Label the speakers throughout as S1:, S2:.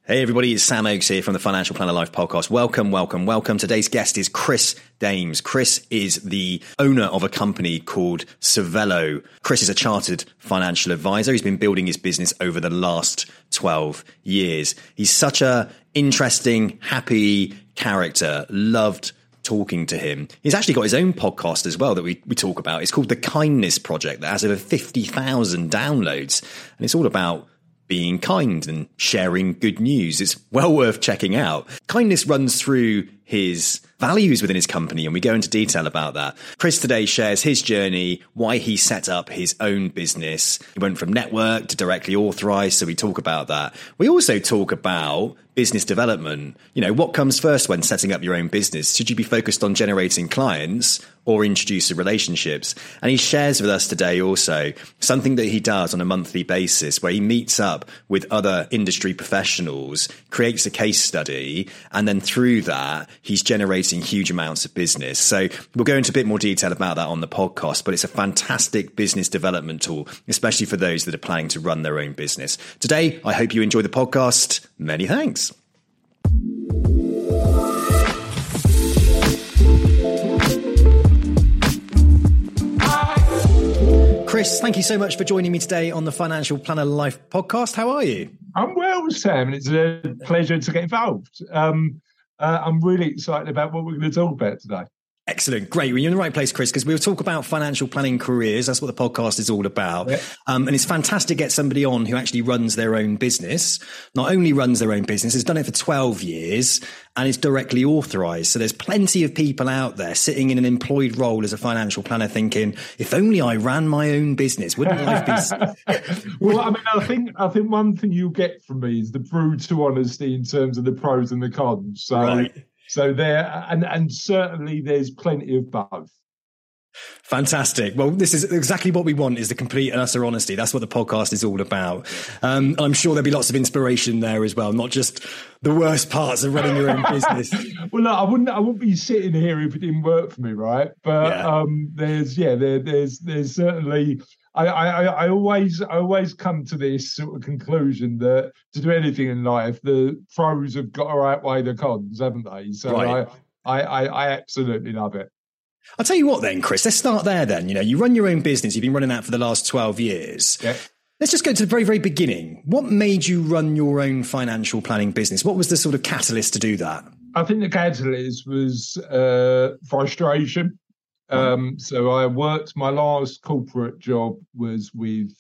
S1: Hey everybody, it's Sam Oakes here from the Financial Planner Life podcast. Welcome. Today's guest is Chris Dames. Chris is the owner of a company called Cervelo. Chris is a chartered financial advisor. He's been building his business over the last 12 years. He's such a interesting, happy character. Loved talking to him. He's actually got his own podcast as well that we talk about. It's called The Kindness Project that has over 50,000 downloads. And it's all about being kind and sharing good news. It's well worth checking out. Kindness runs through his values within his company, and we go into detail about that. Chris today shares his journey, why he set up his own business. He went from network to directly authorized, so we talk about that. We also talk about business development. You know, what comes first when setting up your own business? Should you be focused on generating clients or introducing relationships? And he shares with us today also something that he does on a monthly basis where he meets up with other industry professionals, creates a case study, and then through that, he's generating huge amounts of business. So we'll go into a bit more detail about that on the podcast, but it's a fantastic business development tool, especially for those that are planning to run their own business. Today, I hope you enjoy the podcast. Many thanks. Chris, thank you so much for joining me today on the Financial Planner Life podcast. How are you?
S2: I'm well, Sam, and it's a pleasure to get involved. I'm really excited about what we're going to talk about today.
S1: Excellent. Great. Well, you're in the right place, Chris, because we'll talk about financial planning careers. That's what the podcast is all about. Yeah. And it's fantastic to get somebody on who actually runs their own business, not only runs their own business, has done it for 12 years and is directly authorized. So there's plenty of people out there sitting in an employed role as a financial planner thinking, if only I ran my own business, wouldn't life be...
S2: Well, I mean, I think one thing you'll get from me is the brutal honesty in terms of the pros and the cons. So,
S1: right.
S2: So there, and certainly there's plenty of both.
S1: Fantastic. Well, this is exactly what we want, is the complete and utter honesty. That's what the podcast is all about. I'm sure there'll be lots of inspiration there as well, not just the worst parts of running your own business.
S2: Well, look, I wouldn't be sitting here if it didn't work for me, right? But there's certainly. I always come to this sort of conclusion that to do anything in life, the pros have got to outweigh the cons, haven't they? So right. I absolutely love it.
S1: I'll tell you what then, Chris, let's start there then. You know, you run your own business. You've been running that for the last 12 years.
S2: Yeah.
S1: Let's just go to the very, very beginning. What made you run your own financial planning business? What was the sort of catalyst to do that?
S2: I think the catalyst was frustration. So I worked, my last corporate job was with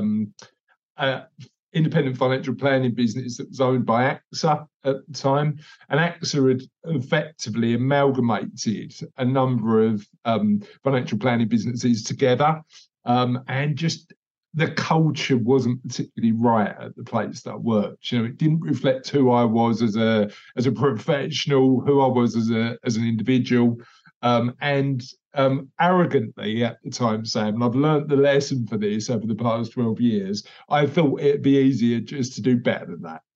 S2: independent financial planning business that was owned by AXA at the time. And AXA had effectively amalgamated a number of financial planning businesses together. And just the culture wasn't particularly right at the place that I worked. You know, it didn't reflect who I was as a professional, who I was as an individual. Arrogantly at the time, Sam, and I've learned the lesson for this over the past 12 years, I thought it'd be easier just to do better than that.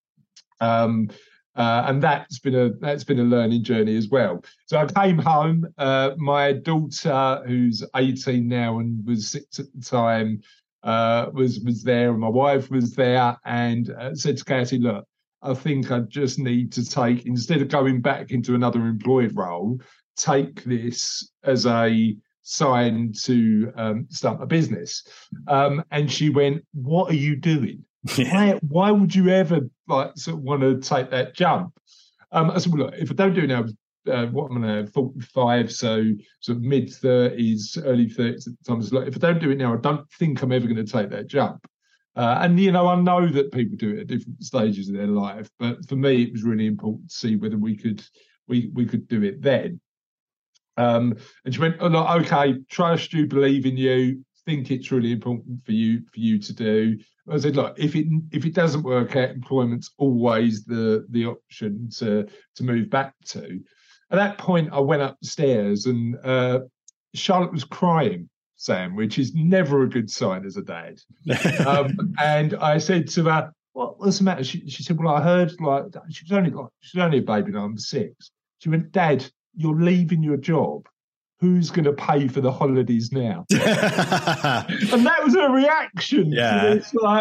S2: And that's been a learning journey as well. So I came home, my daughter, who's 18 now and was 6 at the time, was there, and my wife was there, and said to Katie, look, I think I just need to take, instead of going back into another employed role, take this as a sign to start a business. And she went, what are you doing? Why would you ever want to take that jump? I said, well, look, if I don't do it now, what I'm going to 45, so sort of mid-30s, early 30s at the time. So, look, if I don't do it now, I don't think I'm ever going to take that jump. And, you know, I know that people do it at different stages of their life, but for me, it was really important to see whether we could do it then. And she went, oh, look, okay, trust you, believe in you, think it's really important for you to do. I said, look, if it doesn't work out, employment's always the option to move back to. At that point, I went upstairs and Charlotte was crying, Sam, which is never a good sign as a dad. And I said to her, what's the matter? She said, well, I heard she was only a baby, and I'm 6. She went, Dad, you're leaving your job. Who's going to pay for the holidays now? And that was her reaction.
S1: Yeah.
S2: It's like,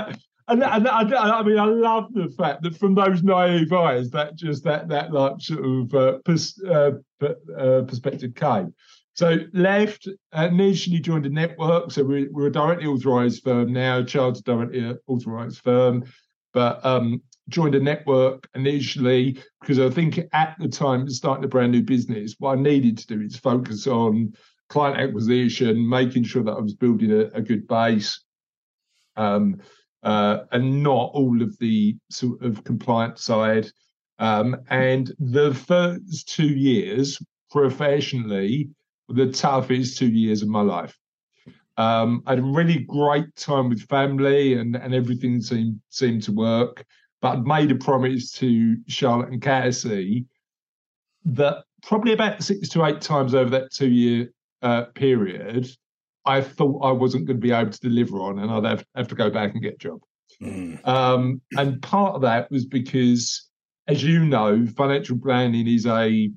S2: I mean, I love the fact that from those naive eyes, that like sort of perspective came. So left, initially joined a network. So we're a directly authorised firm now, chartered directly authorised firm, but joined a network initially because I think at the time, starting a brand new business, what I needed to do is focus on client acquisition, making sure that I was building a good base, and not all of the sort of compliance side. And the first 2 years professionally were the toughest 2 years of my life. I had a really great time with family and everything seemed to work. But I'd made a promise to Charlotte and Cassie that probably about 6 to 8 times over that 2 year period, I thought I wasn't going to be able to deliver on, and I'd have to go back and get a job. And part of that was because, as you know, financial planning is a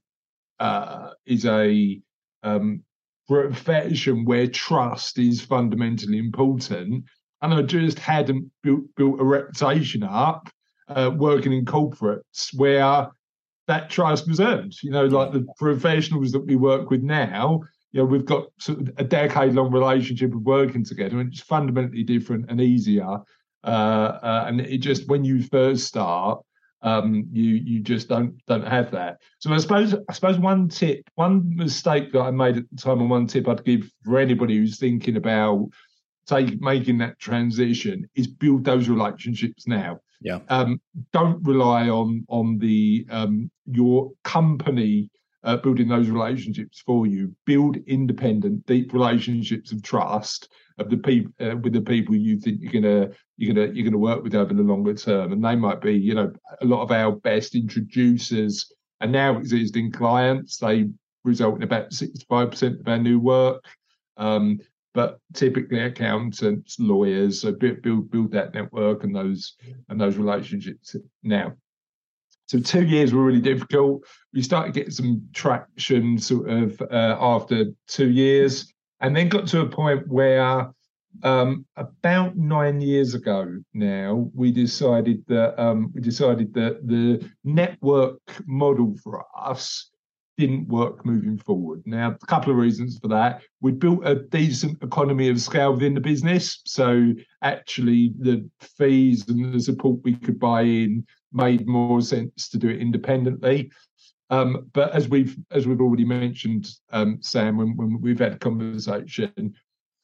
S2: profession where trust is fundamentally important, and I just hadn't built a reputation up working in corporates where that trust was earned. Like the professionals that we work with now, we've got sort of a decade-long relationship of working together, and it's fundamentally different and easier. And it just, when you first start, you just don't have that. So I suppose one mistake that I made at the time, and one tip I'd give for anybody who's thinking about making that transition, is build those relationships now.
S1: Yeah.
S2: Don't rely on the your company building those relationships for you. Build independent, deep relationships of trust of the people with the people you think you're gonna work with over the longer term, and they might be, a lot of our best introducers and now existing clients. They result in about 65% of our new work. But typically accountants, lawyers, so build that network and those relationships now. So 2 years were really difficult. We started getting some traction sort of after 2 years, and then got to a point where about 9 years ago now, we decided that the network model for us didn't work moving forward. Now, a couple of reasons for that. We built a decent economy of scale within the business. So actually the fees and the support we could buy in made more sense to do it independently. But as we've already mentioned, Sam, when we've had a conversation,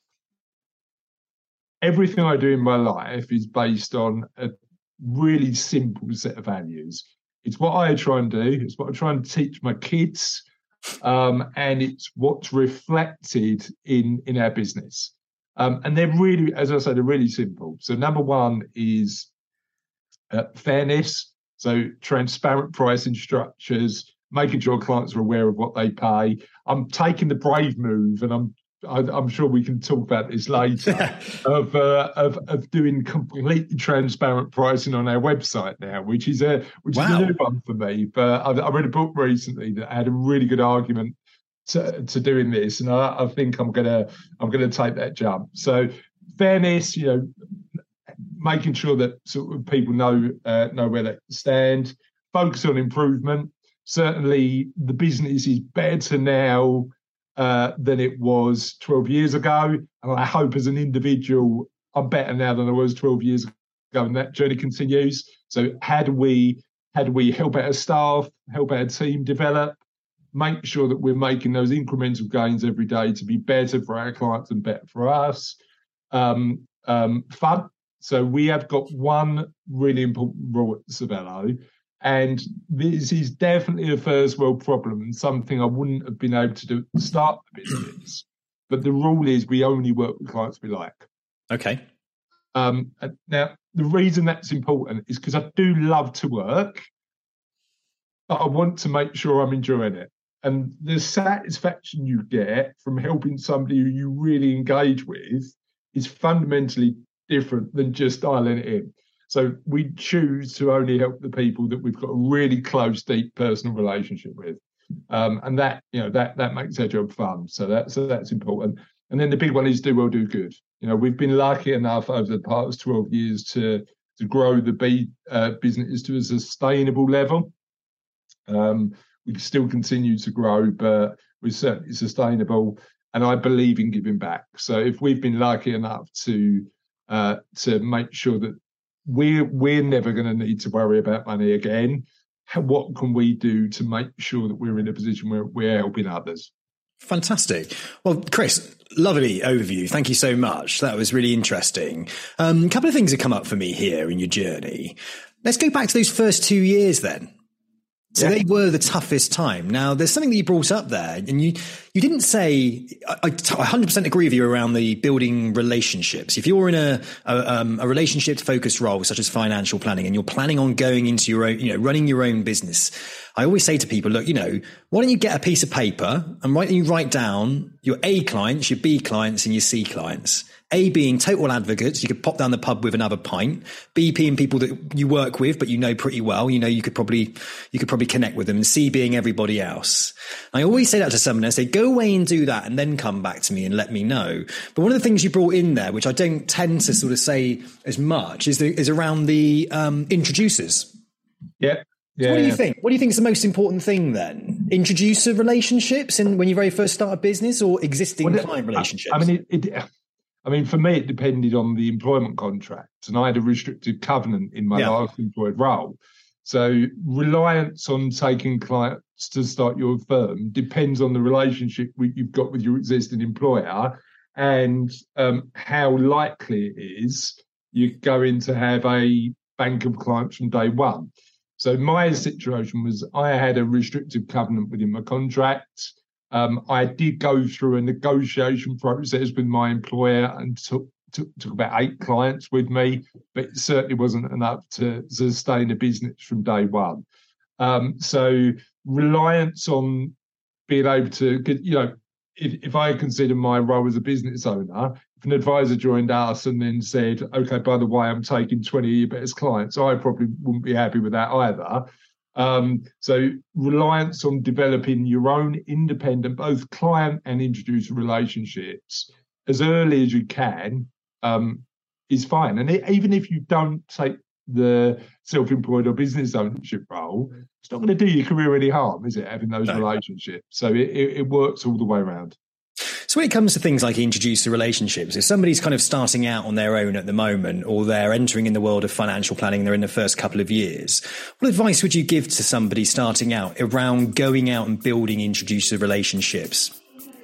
S2: everything I do in my life is based on a really simple set of values. It's what I try and do. It's what I try and teach my kids, and it's what's reflected in our business. And they're really, as I said, they're really simple. So number one is fairness. So transparent pricing structures, making sure clients are aware of what they pay. I'm taking the brave move, and I'm sure we can talk about this later, of doing completely transparent pricing on our website now, which is a new one for me. But I read a book recently that had a really good argument to doing this, and I think I'm gonna take that jump. So fairness, making sure that sort of people know where they stand. Focus on improvement. Certainly, the business is better now than it was 12 years ago. And I hope as an individual, I'm better now than I was 12 years ago, and that journey continues. So how do we help our staff, help our team develop, make sure that we're making those incremental gains every day to be better for our clients and better for us? Fun. So we have got one really important rule at Savello, and this is definitely a first world problem and something I wouldn't have been able to do at the start of the business. But the rule is we only work with clients we like.
S1: Okay.
S2: Now, the reason that's important is because I do love to work, but I want to make sure I'm enjoying it. And the satisfaction you get from helping somebody who you really engage with is fundamentally different than just dialing it in. So we choose to only help the people that we've got a really close, deep personal relationship with, and that makes our job fun. So that's important. And then the big one is do well, do good. We've been lucky enough over the past 12 years to to grow the business to a sustainable level. We can still continue to grow, but we're certainly sustainable. And I believe in giving back. So if we've been lucky enough to make sure that we're never going to need to worry about money again, what can we do to make sure that we're in a position where we're helping others?
S1: Fantastic. Well, Chris, lovely overview. Thank you so much. That was really interesting. A couple of things have come up for me here in your journey. Let's go back to those first 2 years then. So they were the toughest time. Now, there's something that you brought up there, and you didn't say. I 100% agree with you around the building relationships. If you're in a relationship-focused role, such as financial planning, and you're planning on going into your own, running your own business, I always say to people, look, why don't you get a piece of paper and write down your A clients, your B clients, and your C clients. A being total advocates, you could pop down the pub with another pint. B being people that you work with, but pretty well. You could probably connect with them. And C being everybody else. I always say that to someone. I say, go away and do that, and then come back to me and let me know. But one of the things you brought in there, which I don't tend to sort of say as much, is around the introducers.
S2: Yeah.
S1: So what do you think? What do you think is the most important thing then? Introducer relationships, and when you very first start a business, or existing client relationships?
S2: I mean, for me, it depended on the employment contract, and I had a restrictive covenant in my last employed role. So reliance on taking clients to start your firm depends on the relationship you've got with your existing employer, and how likely it is you're going to have a bank of clients from day one. So my situation was I had a restrictive covenant within my contract. I did go through a negotiation process with my employer and took about 8 clients with me, but it certainly wasn't enough to sustain a business from day one. So reliance on being able to, if I consider my role as a business owner, if an advisor joined us and then said, okay, by the way, I'm taking 20 of your best clients, I probably wouldn't be happy with that either. So reliance on developing your own independent, both client and introducer relationships as early as you can is fine. And even if you don't take the self-employed or business ownership role, it's not going to do your career any harm, is it, having those relationships? So it works all the way around.
S1: So when it comes to things like introducer relationships, if somebody's kind of starting out on their own at the moment, or they're entering in the world of financial planning, they're in the first couple of years, what advice would you give to somebody starting out around going out and building introducer relationships?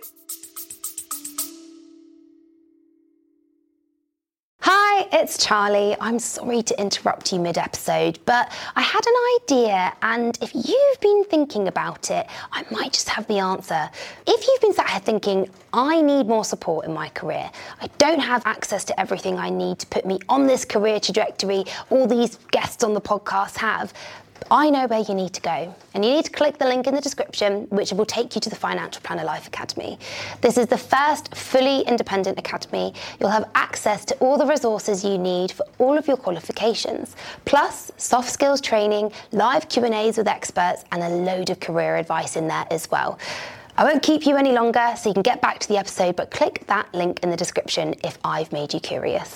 S3: It's Charlie. I'm sorry to interrupt you mid-episode, but I had an idea, and if you've been thinking about it, I might just have the answer. If you've been sat here thinking, I need more support in my career, I don't have access to everything I need to put me on this career trajectory all these guests on the podcast have, I know where you need to go, and you need to click the link in the description, which will take you to the Financial Planner Life Academy. This is the first fully independent academy. You'll have access to all the resources you need for all of your qualifications, plus soft skills training, live Q&As with experts, and a load of career advice in there as well. I won't keep you any longer, so you can get back to the episode, but click that link in the description if I've made you curious.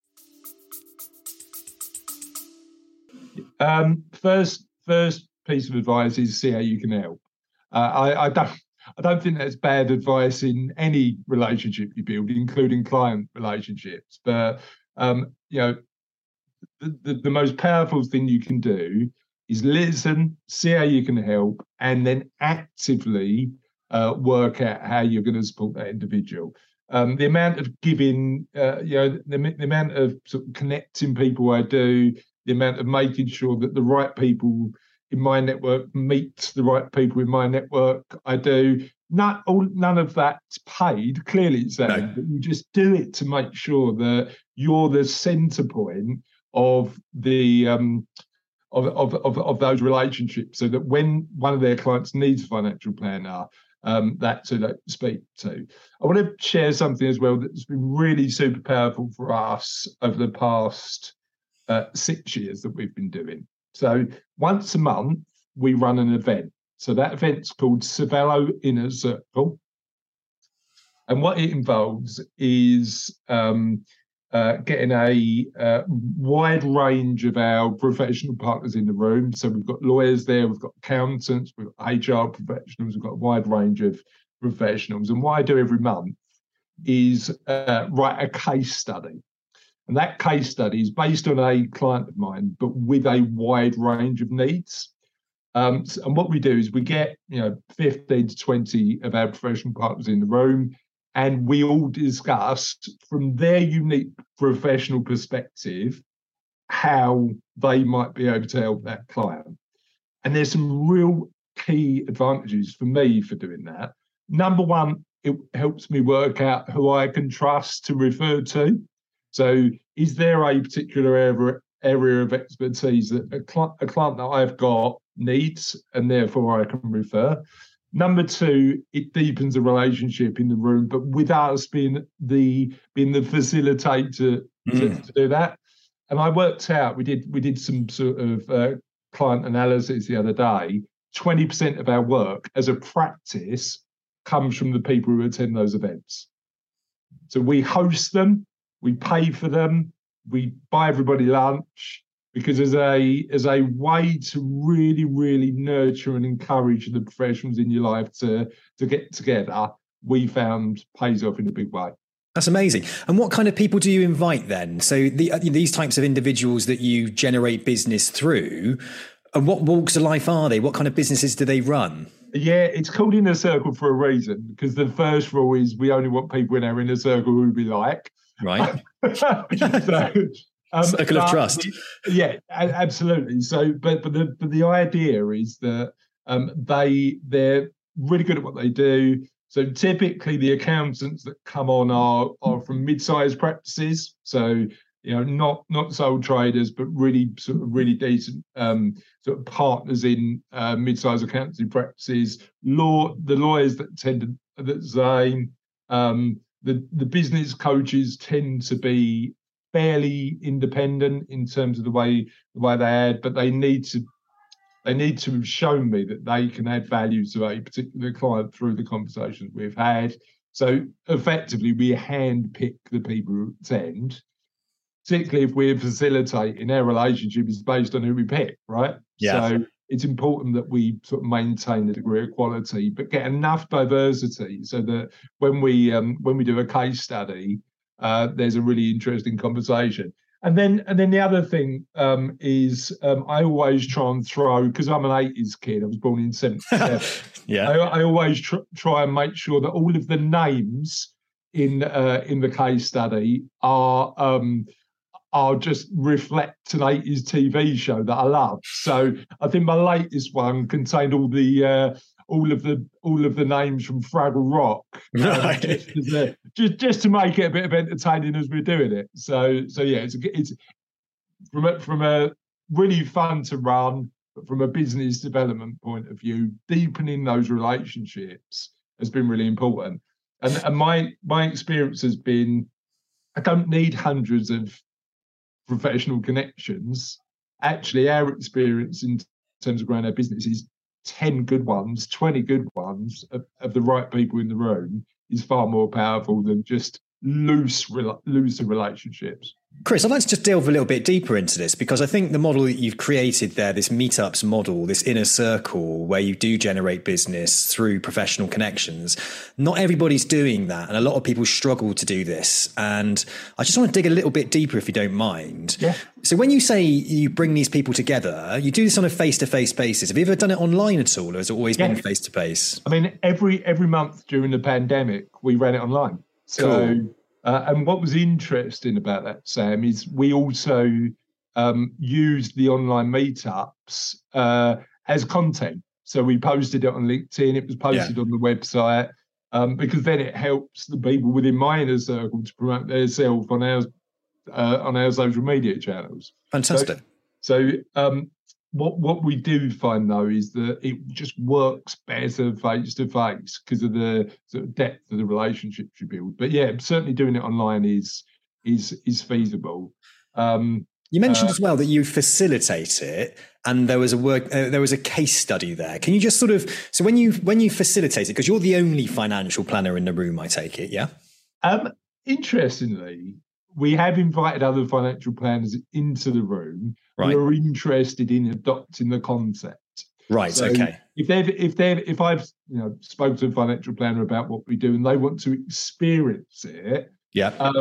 S2: First piece of advice is see how you can help. I don't think that's bad advice in any relationship you build, including client relationships. But the most powerful thing you can do is listen, see how you can help, and then actively work out how you're going to support that individual. The amount of giving, the amount of sort of connecting people I do, the amount of making sure that the right people in my network meet the right people in my network I do. None of that's paid. Clearly it's that, no. But you just do it to make sure that you're the centre point of the of those relationships, so that when one of their clients needs a financial planner, that's who they speak to. I want to share something as well that's been really super powerful for us over the past 6 years that we've been doing. So once a month, we run an event. So that event's called Savello Inner Circle. And what it involves is getting a wide range of our professional partners in the room. So we've got lawyers there, we've got accountants, we've got HR professionals, we've got a wide range of professionals. And what I do every month is write a case study. And that case study is based on a client of mine, but with a wide range of needs. And what we do is we get 15 to 20 of our professional partners in the room, and we all discuss from their unique professional perspective how they might be able to help that client. And there's some real key advantages for me for doing that. Number one, it helps me work out who I can trust to refer to. So is there a particular area of expertise that a client that I've got needs, and therefore I can refer? Number two, it deepens the relationship in the room, but with us being the facilitator to do that. And I worked out, we did some sort of client analysis the other day. 20% of our work as a practice comes from the people who attend those events. So we host them, we pay for them, we buy everybody lunch, because as a way to really, really nurture and encourage the professionals in your life to get together, we found pays off in a big way.
S1: That's amazing. And what kind of people do you invite then? So these types of individuals that you generate business through, and what walks of life are they? What kind of businesses do they run?
S2: Yeah, it's called Inner Circle for a reason, because the first rule is we only want people in our inner circle who we like.
S1: Right. Circle of trust.
S2: Yeah, absolutely. So, but the idea is that they're really good at what they do. So typically the accountants that come on are from mid-sized practices. So, not sole traders, but really decent sort of partners in mid-sized accountancy practices. The lawyers that tend to the same. The business coaches tend to be fairly independent in terms of the way they add, but they need to have shown me that they can add value to a particular client through the conversations we've had. So effectively, we handpick the people who attend, particularly if we're facilitating. Our relationship is based on who we pick, right?
S1: Yeah.
S2: So it's important that we sort of maintain a degree of quality, but get enough diversity so that when we do a case study, there's a really interesting conversation. And then the other thing is I always try and throw, because I'm an 80s kid, I was born in 77.
S1: Yeah.
S2: I always try and make sure that all of the names in the case study are just reflect an 80s TV show that I love. So I think my latest one contained all of the names from Fraggle Rock,
S1: right.
S2: just to make it a bit of entertaining as we're doing it. So yeah, it's from a really fun to run, but from a business development point of view, deepening those relationships has been really important. And my experience has been, I don't need hundreds of professional connections. Actually, our experience in terms of growing our business is 10 good ones, 20 good ones of the right people in the room is far more powerful than just looser relationships.
S1: Chris, I'd like to just delve a little bit deeper into this, because I think the model that you've created there, this meetups model, this inner circle where you do generate business through professional connections, not everybody's doing that. And a lot of people struggle to do this. And I just want to dig a little bit deeper, if you don't mind.
S2: Yeah.
S1: So when you say you bring these people together, you do this on a face-to-face basis. Have you ever done it online at all, or has it always been face-to-face?
S2: I mean, every month during the pandemic, we ran it online. So,
S1: cool.
S2: And what was interesting about that, Sam, is we also used the online meetups as content. So we posted it on LinkedIn, it was posted on the website, because then it helps the people within my inner circle to promote themselves on our social media channels.
S1: Fantastic.
S2: So what we do find, though, is that it just works better face to face because of the sort of depth of the relationships you build. But yeah, certainly doing it online is feasible.
S1: You mentioned as well that you facilitate it, and there was a case study there. Can you just sort of, so when you facilitate it, because you're the only financial planner in the room, I take it, yeah?
S2: Interestingly, we have invited other financial planners into the room
S1: Right.
S2: who are interested in adopting the concept.
S1: Right.
S2: So
S1: Okay.
S2: if I've spoken to a financial planner about what we do and they want to experience it,
S1: Yeah.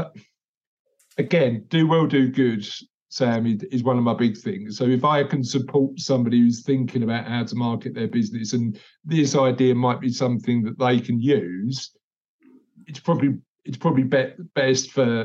S2: Again, do well, do good, Sam, is one of my big things. So if I can support somebody who's thinking about how to market their business and this idea might be something that they can use, it's probably best for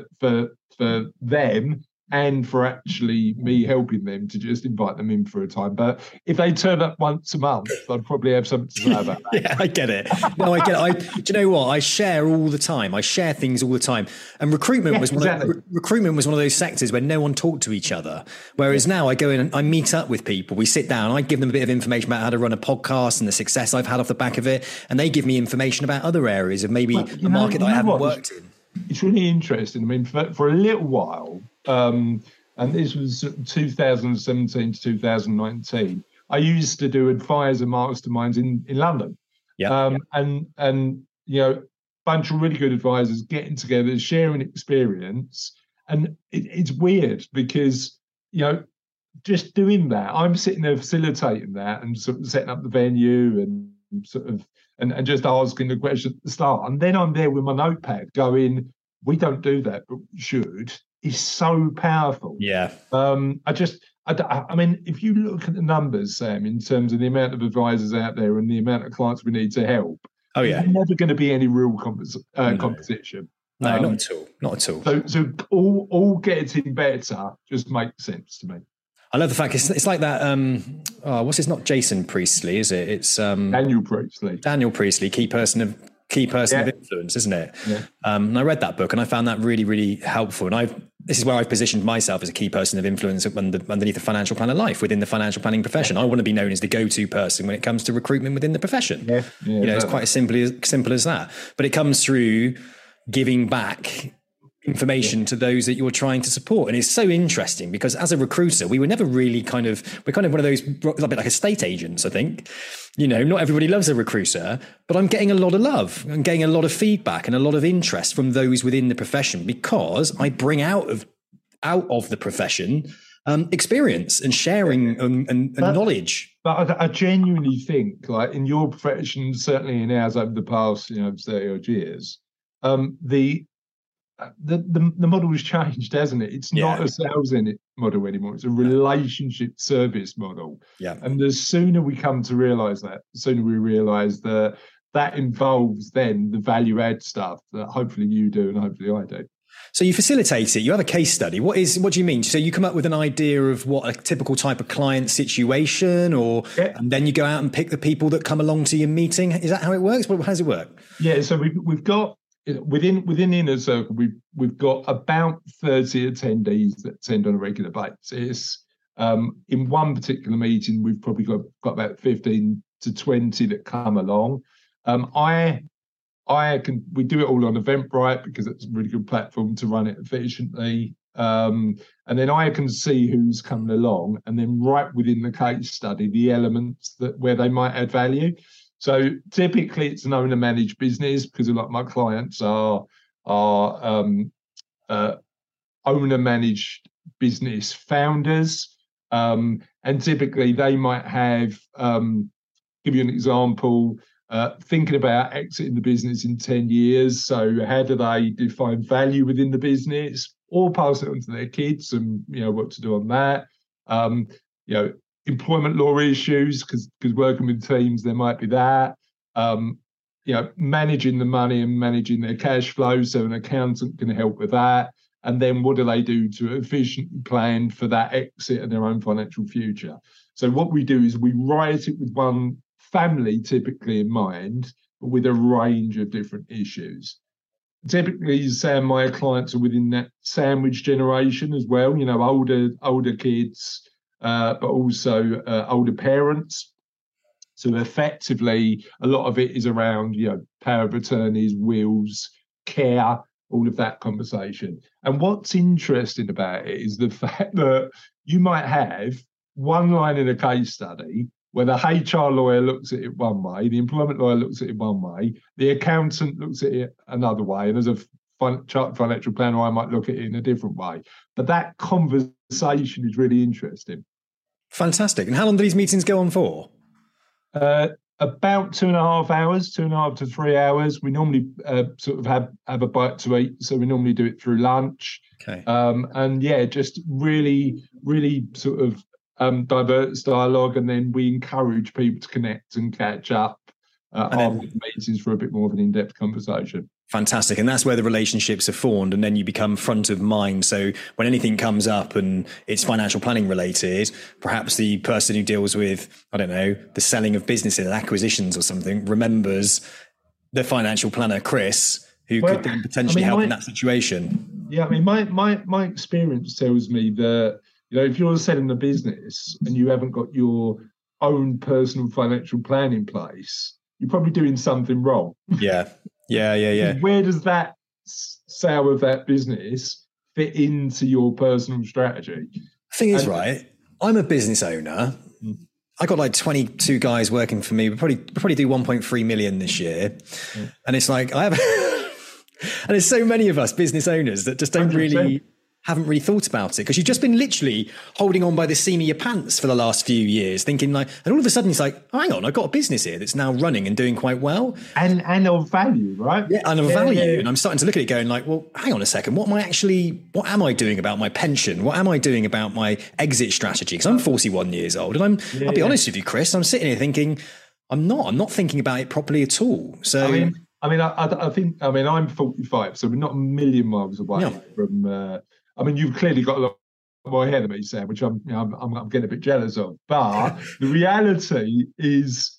S2: them and for actually me helping them to just invite them in for a time. But if they turn up once a month, I'd probably have something to say about that.
S1: Yeah, I get it. No, I get it. Do you know what? I share all the time. I share things all the time. And recruitment was one of those sectors where no one talked to each other. Whereas now I go in and I meet up with people. We sit down. I give them a bit of information about how to run a podcast and the success I've had off the back of it. And they give me information about other areas of maybe a market that I haven't worked in.
S2: It's really interesting. I mean, for a little while, and this was 2017 to 2019, I used to do advisor masterminds in London.
S1: Yeah.
S2: And a bunch of really good advisors getting together, sharing experience. And it's weird because, just doing that, I'm sitting there facilitating that and sort of setting up the venue and sort of and just asking the question at the start. And then I'm there with my notepad going, we don't do that, but we should. It's so powerful.
S1: Yeah.
S2: I mean, if you look at the numbers, Sam, in terms of the amount of advisors out there and the amount of clients we need to help,
S1: there's
S2: never going to be any real competition.
S1: No, not at all. Not at all.
S2: So all getting better just makes sense to me.
S1: I love the fact it's like that. What's his? Not Jason Priestley, is it? It's
S2: Daniel Priestley.
S1: Daniel Priestley, key person of influence, isn't it?
S2: Yeah.
S1: And I read that book and I found that really, really helpful. And this is where I've positioned myself as a key person of influence underneath the financial planner life within the financial planning profession. I want to be known as the go-to person when it comes to recruitment within the profession.
S2: Yeah.
S1: It's quite as simple as that. But it comes through giving back information to those that you're trying to support. And it's so interesting because as a recruiter, we were never really we're kind of one of those, a bit like estate agents, I think. Not everybody loves a recruiter, but I'm getting a lot of love. I'm getting a lot of feedback and a lot of interest from those within the profession because I bring out of the profession experience and sharing and knowledge.
S2: But I genuinely think, like in your profession, certainly in ours over the past 30 odd years, the model has changed, hasn't it? It's not a sales model anymore. It's a relationship service model.
S1: Yeah.
S2: And the sooner we come to realise that, the sooner we realise that involves then the value add stuff that hopefully you do and hopefully I do.
S1: So you facilitate it. You have a case study. What do you mean? So you come up with an idea of what a typical type of client situation, and then you go out and pick the people that come along to your meeting. Is that how it works? How does it work?
S2: Yeah. So we've got. Within Inner Circle, we've got about 30 attendees that attend on a regular basis. In one particular meeting, we've probably got about 15 to 20 that come along. We do it all on Eventbrite because it's a really good platform to run it efficiently. And then I can see who's coming along, and then right within the case study, the elements where they might add value. So typically it's an owner managed business because a lot of my clients are owner managed business founders. And typically they might have, give you an example, thinking about exiting the business in 10 years. So how do they define value within the business or pass it on to their kids and, what to do on that? Employment law issues, because working with teams, there might be that. Managing the money and managing their cash flow, so an accountant can help with that. And then what do they do to efficiently plan for that exit and their own financial future? So what we do is we write it with one family typically in mind, but with a range of different issues. Typically, Sam, my clients are within that sandwich generation as well, older kids, but also older parents. So effectively, a lot of it is around, power of attorneys, wills, care, all of that conversation. And what's interesting about it is the fact that you might have one line in a case study where the HR lawyer looks at it one way, the employment lawyer looks at it one way, the accountant looks at it another way, and there's a chartered financial planner, I might look at it in a different way. But that conversation is really interesting.
S1: Fantastic. And how long do these meetings go on for?
S2: About 2.5 hours, 2.5 to 3 hours. We normally sort of have a bite to eat, so we normally do it through lunch.
S1: Okay.
S2: And yeah, just really sort of diverse dialogue, and then we encourage people to connect and catch up after the meetings for a bit more of an in-depth conversation.
S1: Fantastic. And that's where the relationships are formed, and then you become front of mind. So when anything comes up and it's financial planning related, perhaps the person who deals with, I don't know, the selling of businesses, acquisitions or something, remembers the financial planner, Chris, who could then potentially help in that situation.
S2: Yeah, I mean, my experience tells me that, if you're selling a business and you haven't got your own personal financial plan in place, you're probably doing something wrong.
S1: Yeah.
S2: Where does that sale of that business fit into your personal strategy?
S1: Thing is, right, I'm a business owner. I got like 22 guys working for me. We probably do 1.3 million this year. And it's like, and there's so many of us business owners that just haven't really thought about it, because you've just been literally holding on by the seam of your pants for the last few years, thinking like, and all of a sudden it's like, oh, hang on, I've got a business here that's now running and doing quite well.
S2: And of value, right?
S1: Yeah, and of value. Yeah. And I'm starting to look at it going like, well, hang on a second, what am I doing about my pension? What am I doing about my exit strategy? Because I'm 41 years old, and I'll be honest with you, Chris, I'm sitting here thinking, I'm not thinking about it properly at all. So
S2: I think I'm 45, so we're not a million miles away from you've clearly got a lot more ahead of me, Sam, which I'm getting a bit jealous of. But the reality is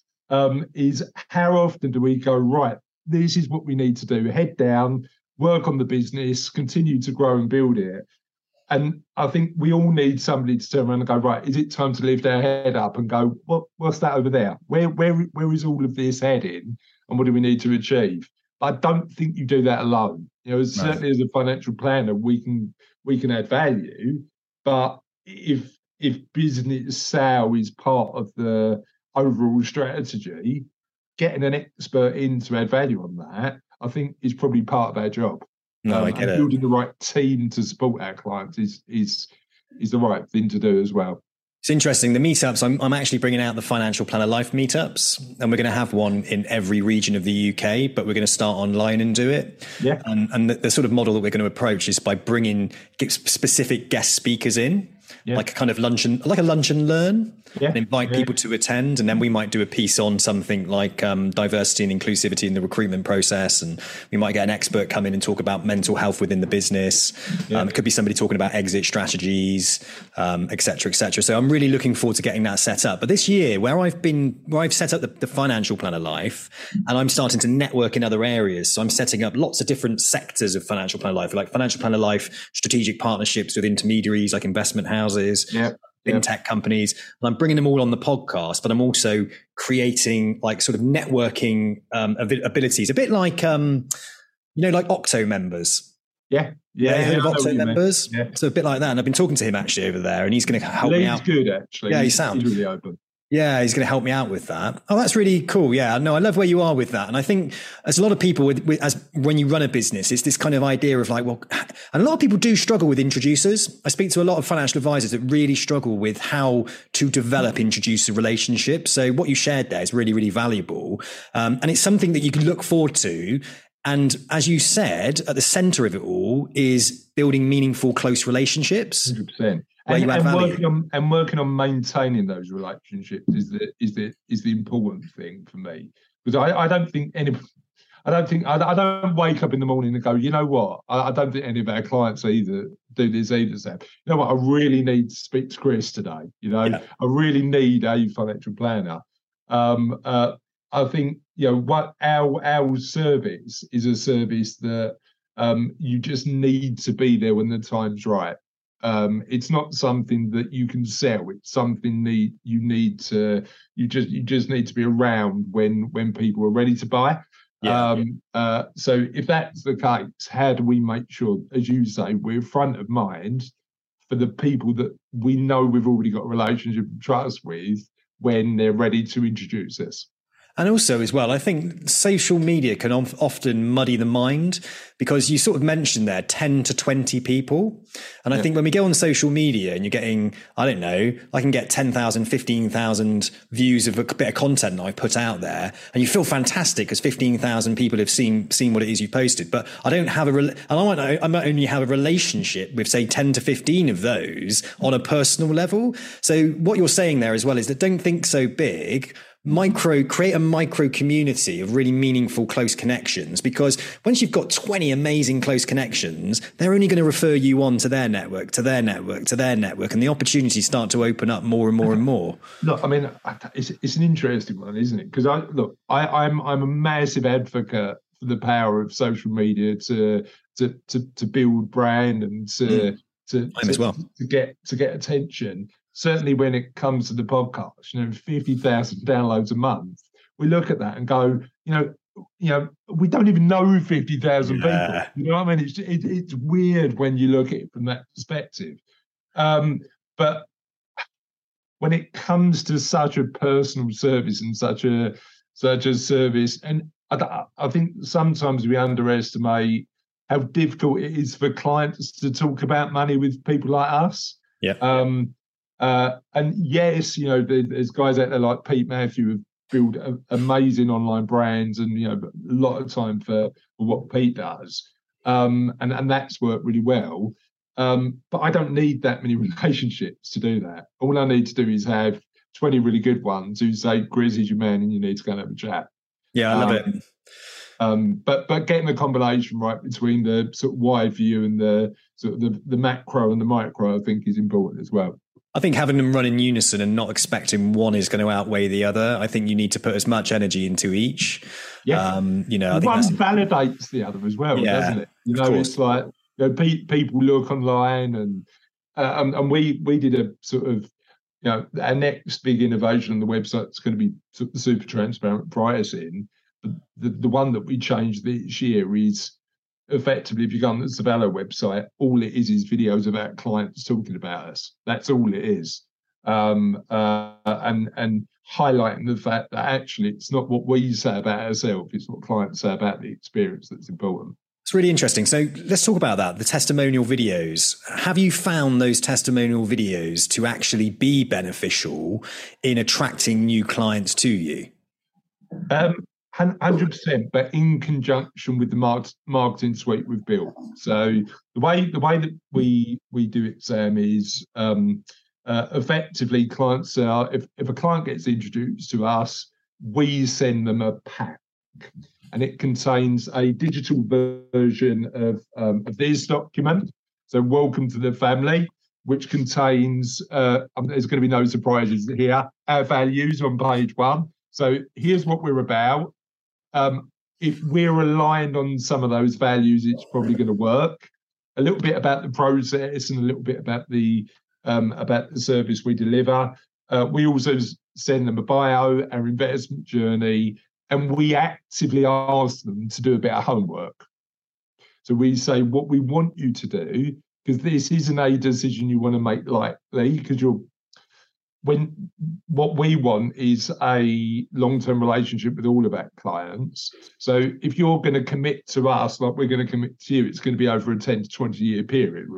S2: how often do we go, right, this is what we need to do, head down, work on the business, continue to grow and build it. And I think we all need somebody to turn around and go, right, is it time to lift our head up and go, what's that over there? Where is all of this heading, and what do we need to achieve? I don't think you do that alone. Certainly as a financial planner, we can add value, but if business sale is part of the overall strategy, getting an expert in to add value on that, I think, is probably part of our job.
S1: No, I get it.
S2: Building the right team to support our clients is the right thing to do as well.
S1: It's interesting. The meetups, I'm actually bringing out the Financial Planner Life meetups, and we're going to have one in every region of the UK, but we're going to start online and do it. Yeah. And the sort of model that we're going to approach is by bringing specific guest speakers in, like a kind of lunch and learn, and invite people to attend. And then we might do a piece on something like diversity and inclusivity in the recruitment process. And we might get an expert come in and talk about mental health within the business. It could be somebody talking about exit strategies, et cetera, et cetera. So I'm really looking forward to getting that set up. But this year, where I've set up the Financial Planner Life, and I'm starting to network in other areas. So I'm setting up lots of different sectors of Financial Planner Life, like Financial Planner Life, strategic partnerships with intermediaries like investment houses, fintech companies. And I'm bringing them all on the podcast, but I'm also creating like sort of networking abilities, a bit like, like Octo members.
S2: Yeah.
S1: Heard of Octo members? Yeah. So a bit like that. And I've been talking to him actually over there, and he's going to help me out.
S2: He's good, actually.
S1: Yeah,
S2: he's really open.
S1: Yeah, he's going to help me out with that. Oh, that's really cool. Yeah, no, I love where you are with that. And I think as a lot of people when you run a business, it's this kind of idea of like, well, and a lot of people do struggle with introducers. I speak to a lot of financial advisors that really struggle with how to develop introducer relationships. So what you shared there is really, really valuable. And it's something that you can look forward to. And as you said, at the center of it all is building meaningful, close relationships.
S2: 100%. And working on maintaining those relationships is the important thing for me, because I don't wake up in the morning and go, you know what, I don't think any of our clients do this either, Sam. You know what, I really need to speak to Chris today. I really need a financial planner. I think what our service is a service that you just need to be there when the time's right. It's not something that you can sell. It's something you just need to be around when people are ready to buy. So if that's the case, how do we make sure, as you say, we're front of mind for the people that we know we've already got a relationship and trust with when they're ready to introduce us?
S1: And also as well, I think social media can often muddy the mind, because you sort of mentioned there 10 to 20 people. And I think when we go on social media and you're getting, I don't know, I can get 10,000, 15,000 views of a bit of content that I put out there, and you feel fantastic because 15,000 people have seen what it is you posted. But I don't have I might only have a relationship with, say, 10 to 15 of those on a personal level. So what you're saying there as well is that don't think so big. Create a micro community of really meaningful, close connections, because once you've got 20 amazing close connections, they're only going to refer you on to their network, to their network, to their network, and the opportunities start to open up more and more and more.
S2: Look, I mean, it's an interesting one, isn't it? Because I'm a massive advocate for the power of social media to build brand and to get attention. Certainly when it comes to the podcast, 50,000 downloads a month, we look at that and go, we don't even know 50,000 people. You know what I mean? It's weird when you look at it from that perspective. But when it comes to such a personal service and such a service, and I think sometimes we underestimate how difficult it is for clients to talk about money with people like us.
S1: Yeah.
S2: And yes, there's guys out there like Pete Matthew who build amazing online brands, and a lot of time for what Pete does, and that's worked really well. But I don't need that many relationships to do that. All I need to do is have 20 really good ones who say, "Grizz is your man, and you need to go and have a chat."
S1: Yeah, I love it.
S2: But getting the combination right between the sort of wide view and the sort of the macro and the micro, I think, is important as well.
S1: I think having them run in unison and not expecting one is going to outweigh the other. I think you need to put as much energy into each.
S2: Yeah.
S1: I think
S2: one validates the other as well, doesn't it? It's like people look online and we did a sort of, our next big innovation on the website is going to be super transparent pricing. The one that we changed this year is effectively, if you go on the Savello website, all it is videos about clients talking about us. That's all it is. And highlighting the fact that actually it's not what we say about ourselves, it's what clients say about the experience that's important.
S1: It's really interesting. So let's talk about that, the testimonial videos. Have you found those testimonial videos to actually be beneficial in attracting new clients to you?
S2: 100%, but in conjunction with the marketing suite we've built. So the way that we do it, Sam, is effectively clients are, if a client gets introduced to us, we send them a pack, and it contains a digital version of this document. So welcome to the family, which contains there's going to be no surprises here. Our values on page 1. So here's what we're about. If we're aligned on some of those values, it's probably going to work. A little bit about the process and a little bit about the service we deliver. We also send them a bio, our investment journey, and we actively ask them to do a bit of homework. So we say what we want you to do, because this isn't a decision you want to make lightly, because what we want is a long-term relationship with all of our clients. So if you're going to commit to us like we're going to commit to you, it's going to be over a 10 to 20 year period.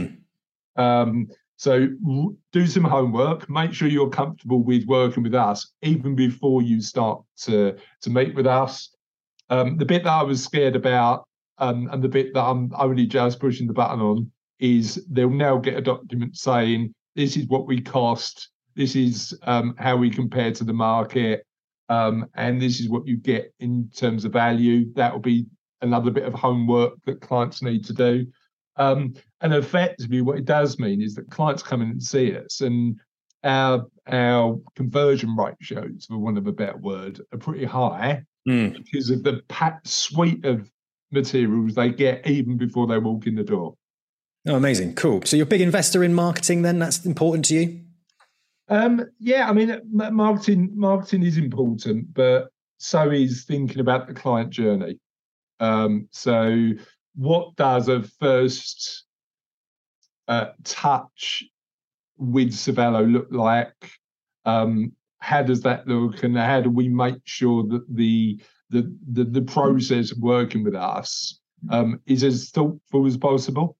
S2: So do some homework, make sure you're comfortable with working with us even before you start to meet with us. The bit that I was scared about and the bit that I'm only just pushing the button on is they'll now get a document saying this is what we cost, this is how we compare to the market, and this is what you get in terms of value. That will be another bit of homework that clients need to do. And effectively, what it does mean is that clients come in and see us, and our conversion ratios, for want of a better word, are pretty high because of the packed suite of materials they get even before they walk in the door.
S1: Oh, amazing. Cool. So you're a big investor in marketing then? That's important to you?
S2: Yeah, I mean, marketing is important, but so is thinking about the client journey. So what does a first touch with Savello look like? how does that look, and how do we make sure that the process of working with us is as thoughtful as possible?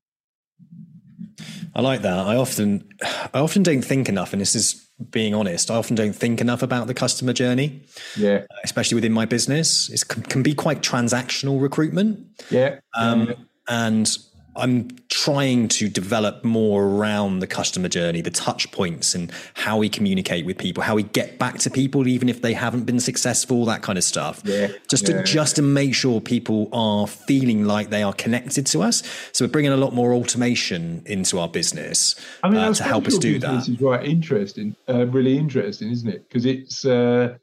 S1: I like that. I often don't think enough, and this is being honest. I often don't think enough about the customer journey.
S2: Yeah,
S1: especially within my business, it can be quite transactional recruitment.
S2: Yeah,
S1: and I'm trying to develop more around the customer journey, the touch points, and how we communicate with people, how we get back to people, even if they haven't been successful, that kind of stuff.
S2: Yeah.
S1: Just to make sure people are feeling like they are connected to us. So we're bringing a lot more automation into our business to help us do that.
S2: This is really interesting, isn't it? Because it's the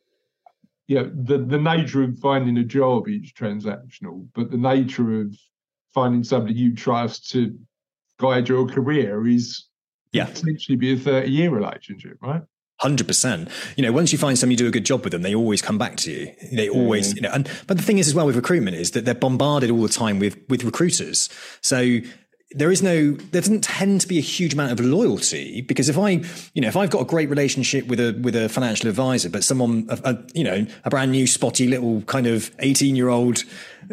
S2: nature of finding a job is transactional, but the nature of finding somebody you trust to guide your career is potentially be a 30-year relationship, right?
S1: 100%. Once you find somebody you do a good job with them, they always come back to you. They always, but the thing is as well with recruitment is that they're bombarded all the time with recruiters. So there doesn't tend to be a huge amount of loyalty, because if I've got a great relationship with a financial advisor, but someone, a brand new spotty little kind of 18-year-old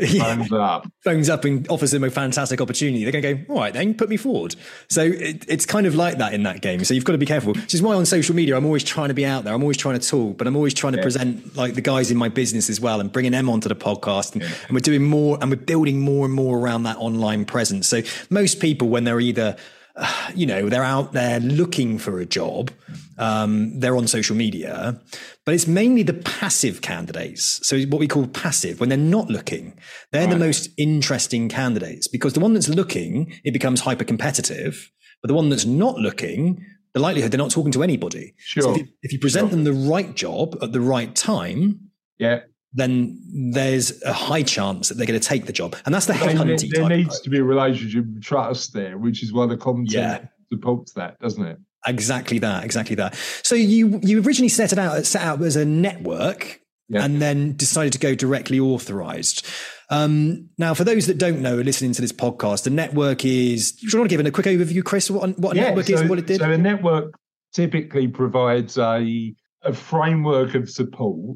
S1: phones up and offers them a fantastic opportunity, they're going to go, all right, then put me forward. So it's kind of like that in that game. So you've got to be careful, which is why on social media, I'm always trying to be out there. I'm always trying to talk, but I'm always trying to present like the guys in my business as well and bringing them onto the podcast. And we're doing more, and we're building more and more around that online presence. So most people, when they're either they're out there looking for a job, they're on social media, but it's mainly the passive candidates. So what we call passive, when they're not looking, they're the most interesting candidates, because the one that's looking, it becomes hyper competitive, but the one that's not looking, the likelihood they're not talking to anybody.
S2: Sure.
S1: So if you present them the right job at the right time, then there's a high chance that they're going to take the job. And that's the headhunting.
S2: There needs to be a relationship of trust there, which is why the content supports that, doesn't it?
S1: Exactly that. So you originally set out as a network, and then decided to go directly authorized. Now, for those that don't know, listening to this podcast, the network is, do you want to give it a quick overview, Chris, what a network is and what it did?
S2: So a network typically provides a framework of support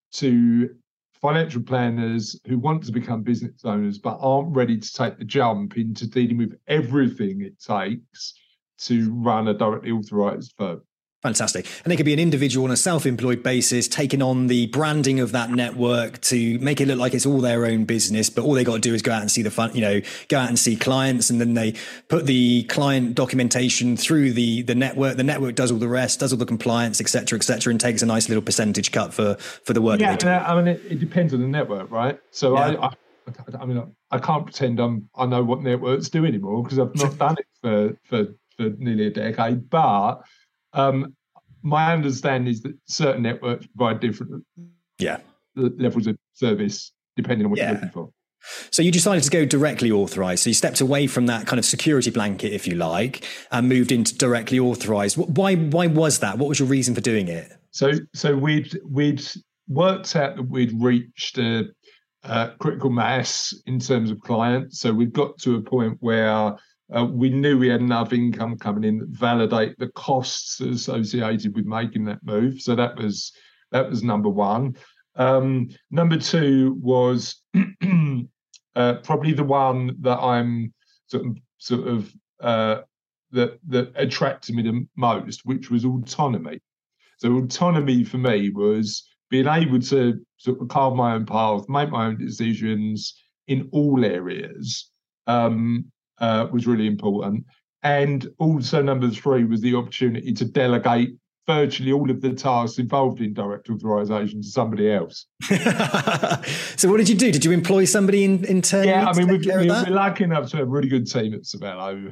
S2: to financial planners who want to become business owners but aren't ready to take the jump into dealing with everything it takes to run a directly authorized firm.
S1: Fantastic. And they could be an individual on a self-employed basis, taking on the branding of that network to make it look like it's all their own business, but all they got to do is go out and see go out and see clients, and then they put the client documentation through the network. The network does all the rest, does all the compliance, et cetera, and takes a nice little percentage cut for the work that they do.
S2: I mean, it depends on the network, right? So I can't pretend I know what networks do anymore, because I've not done it for nearly a decade, but my understanding is that certain networks provide different levels of service depending on what you're looking for.
S1: So you decided to go directly authorized. So you stepped away from that kind of security blanket, if you like, and moved into directly authorized. Why was that? What was your reason for doing it?
S2: So we'd worked out that we'd reached a critical mass in terms of clients. So we'd got to a point where we knew we had enough income coming in that validate the costs associated with making that move. So that was number one. Number two was probably the one that I'm sort of that attracted me the most, which was autonomy. So autonomy for me was being able to sort of carve my own path, make my own decisions in all areas. Was really important. And also number three was the opportunity to delegate virtually all of the tasks involved in direct authorization to somebody else.
S1: So what did you do? Did you employ somebody internally?
S2: Yeah, I mean, we're lucky enough to have a really good team at Savello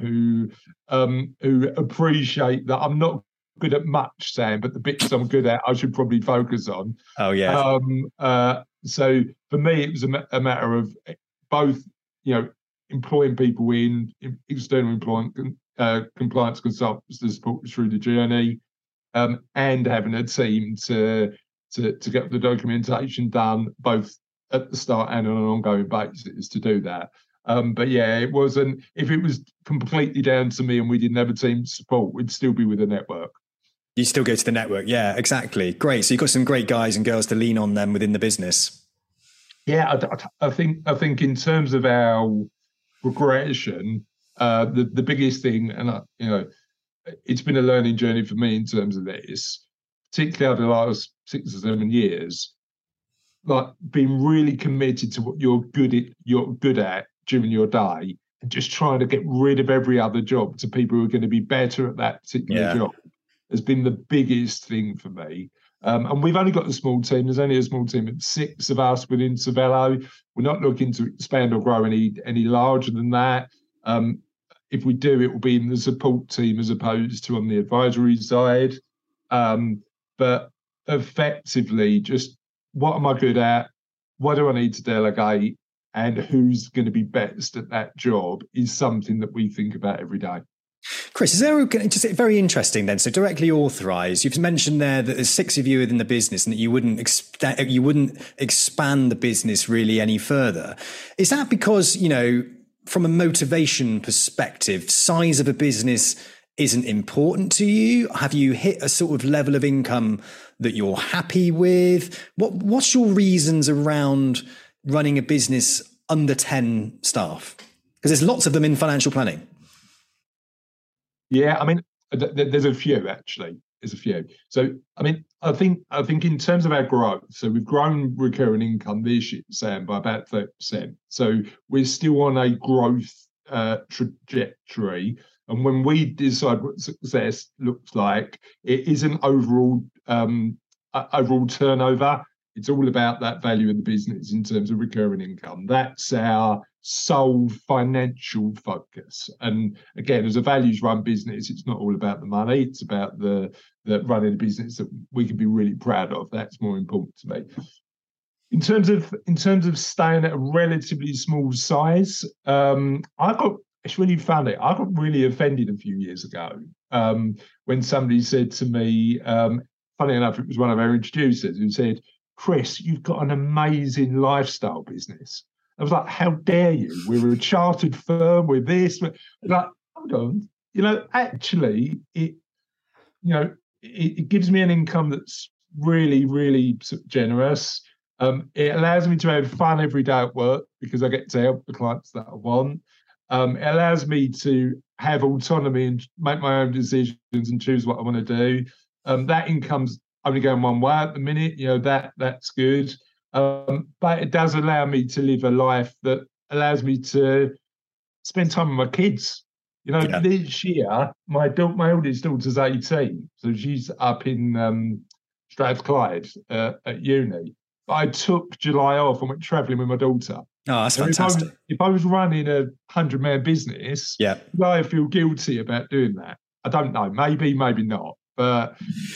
S2: who appreciate that I'm not good at much, Sam, but the bits I'm good at, I should probably focus on.
S1: Oh, yeah.
S2: So for me, it was a matter of both, employing people in external employment compliance consultants to support us through the journey, and having a team to get the documentation done both at the start and on an ongoing basis to do that. But yeah, it wasn't. If it was completely down to me and we didn't have a team support, we'd still be with a network.
S1: You still go to the network. Yeah, exactly. Great. So you've got some great guys and girls to lean on them within the business.
S2: Yeah, I think in terms of our progression, the biggest thing, and it's been a learning journey for me in terms of this, particularly over the last 6 or 7 years, like being really committed to what you're good at during your day, and just trying to get rid of every other job to people who are going to be better at that particular job has been the biggest thing for me. And we've only got a small team. There's only a small team of 6 of us within Cervelo. We're not looking to expand or grow any larger than that. If we do, it will be in the support team as opposed to on the advisory side. But effectively, just what am I good at? What do I need to delegate? And who's going to be best at that job is something that we think about every day.
S1: Chris, is there just very interesting then? So directly authorised, you've mentioned there that there's 6 of you within the business and that you wouldn't expand the business really any further. Is that because, from a motivation perspective, size of a business isn't important to you? Have you hit a sort of level of income that you're happy with? What's your reasons around running a business under 10 staff? Because there's lots of them in financial planning.
S2: Yeah, I mean, there's a few actually. There's a few. So, I mean, I think in terms of our growth, so we've grown recurring income this year, Sam, by about 30%. So we're still on a growth trajectory. And when we decide what success looks like, it isn't overall turnover. It's all about that value of the business in terms of recurring income. That's our sole financial focus. And again, as a values-run business, it's not all about the money. It's about the running a business that we can be really proud of. That's more important to me. In terms of staying at a relatively small size, it's really funny. I got really offended a few years ago when somebody said to me, funny enough, it was one of our introducers who said, "Chris, you've got an amazing lifestyle business." I was like, "How dare you? We're a chartered firm. We're this." Like, hold on. Actually, it gives me an income that's really, really generous. It allows me to have fun every day at work because I get to help the clients that I want. It allows me to have autonomy and make my own decisions and choose what I want to do. That income's only going one way at the minute. That's good. But it does allow me to live a life that allows me to spend time with my kids. This year, my oldest daughter's 18, so she's up in Strathclyde at uni. But I took July off and went travelling with my daughter.
S1: Oh, that's fantastic.
S2: If I was running a 100-man business, would I feel guilty about doing that? I don't know. Maybe not. But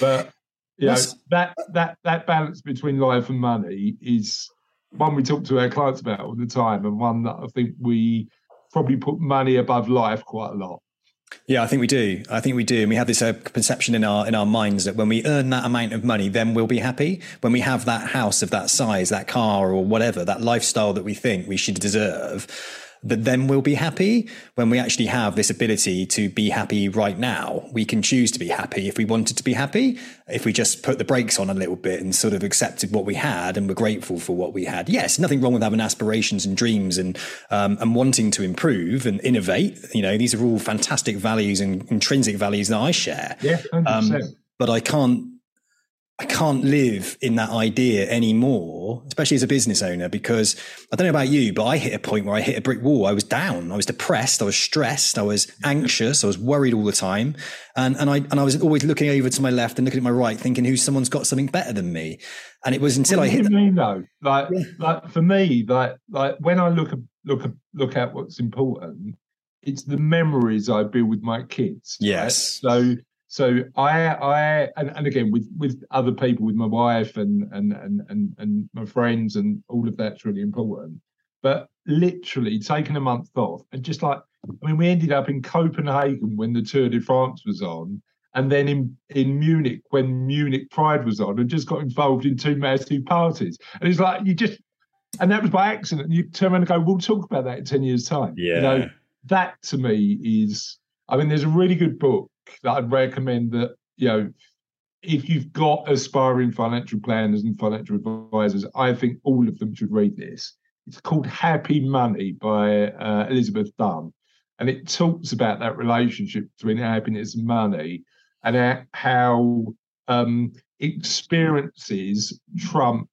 S2: that balance between life and money is one we talk to our clients about all the time, and one that I think we probably put money above life quite a lot.
S1: Yeah, I think we do. And we have this perception in our minds that when we earn that amount of money, then we'll be happy. When we have that house of that size, that car or whatever, that lifestyle that we think we should deserve, that then we'll be happy. When we actually have this ability to be happy right now, we can choose to be happy if we wanted to be happy. If we just put the brakes on a little bit and sort of accepted what we had and were grateful for what we had. Yes, nothing wrong with having aspirations and dreams and wanting to improve and innovate. These are all fantastic values and intrinsic values that I share.
S2: Yeah, 100%.
S1: But I can't live in that idea anymore, especially as a business owner, because I don't know about you, but I hit a point where I hit a brick wall. I was down. I was depressed. I was stressed. I was anxious. I was worried all the time. And I was always looking over to my left and looking at my right, thinking someone's got something better than me. And it was until I hit.
S2: What do you mean though? Like for me, like when I look at what's important, it's the memories I build with my kids.
S1: Yes.
S2: Right? So I and again with other people, with my wife and my friends, and all of that's really important. But literally taking a month off and just we ended up in Copenhagen when the Tour de France was on, and then in Munich when Munich Pride was on, and just got involved in 2 massive parties. And it's like and that was by accident. And you turn around and go, we'll talk about that in 10 years' time.
S1: Yeah.
S2: That to me is, there's a really good book that I'd recommend that, if you've got aspiring financial planners and financial advisors, I think all of them should read this. It's called Happy Money by Elizabeth Dunn. And it talks about that relationship between happiness and money, and how experiences trump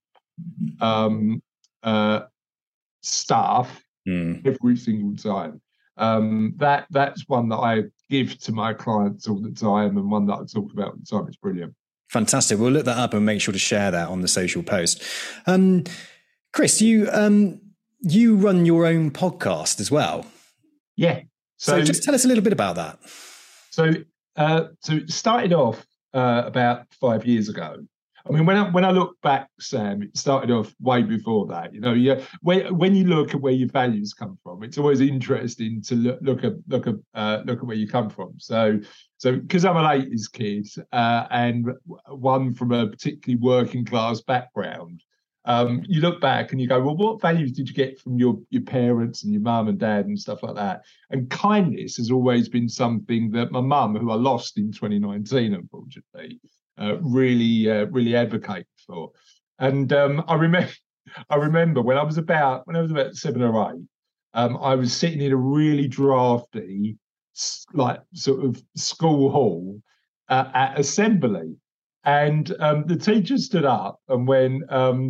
S2: stuff every single time. That's one that I give to my clients all the time, and one that I talk about all the time. It's brilliant.
S1: Fantastic. We'll look that up and make sure to share that on the social post. Chris, you run your own podcast as well.
S2: Yeah.
S1: So just tell us a little bit about that.
S2: So it started off about 5 years ago. I mean, when I look back, Sam, it started off way before that. You know, when you look at where your values come from, it's always interesting to look at where you come from. So because I'm an 80s kid and one from a particularly working class background, you look back and you go, well, what values did you get from your parents and your mum and dad and stuff like that? And kindness has always been something that my mum, who I lost in 2019, unfortunately, really advocated for. And I remember when I was about 7 or 8, I was sitting in a really drafty, like sort of school hall at assembly. And the teacher stood up and went,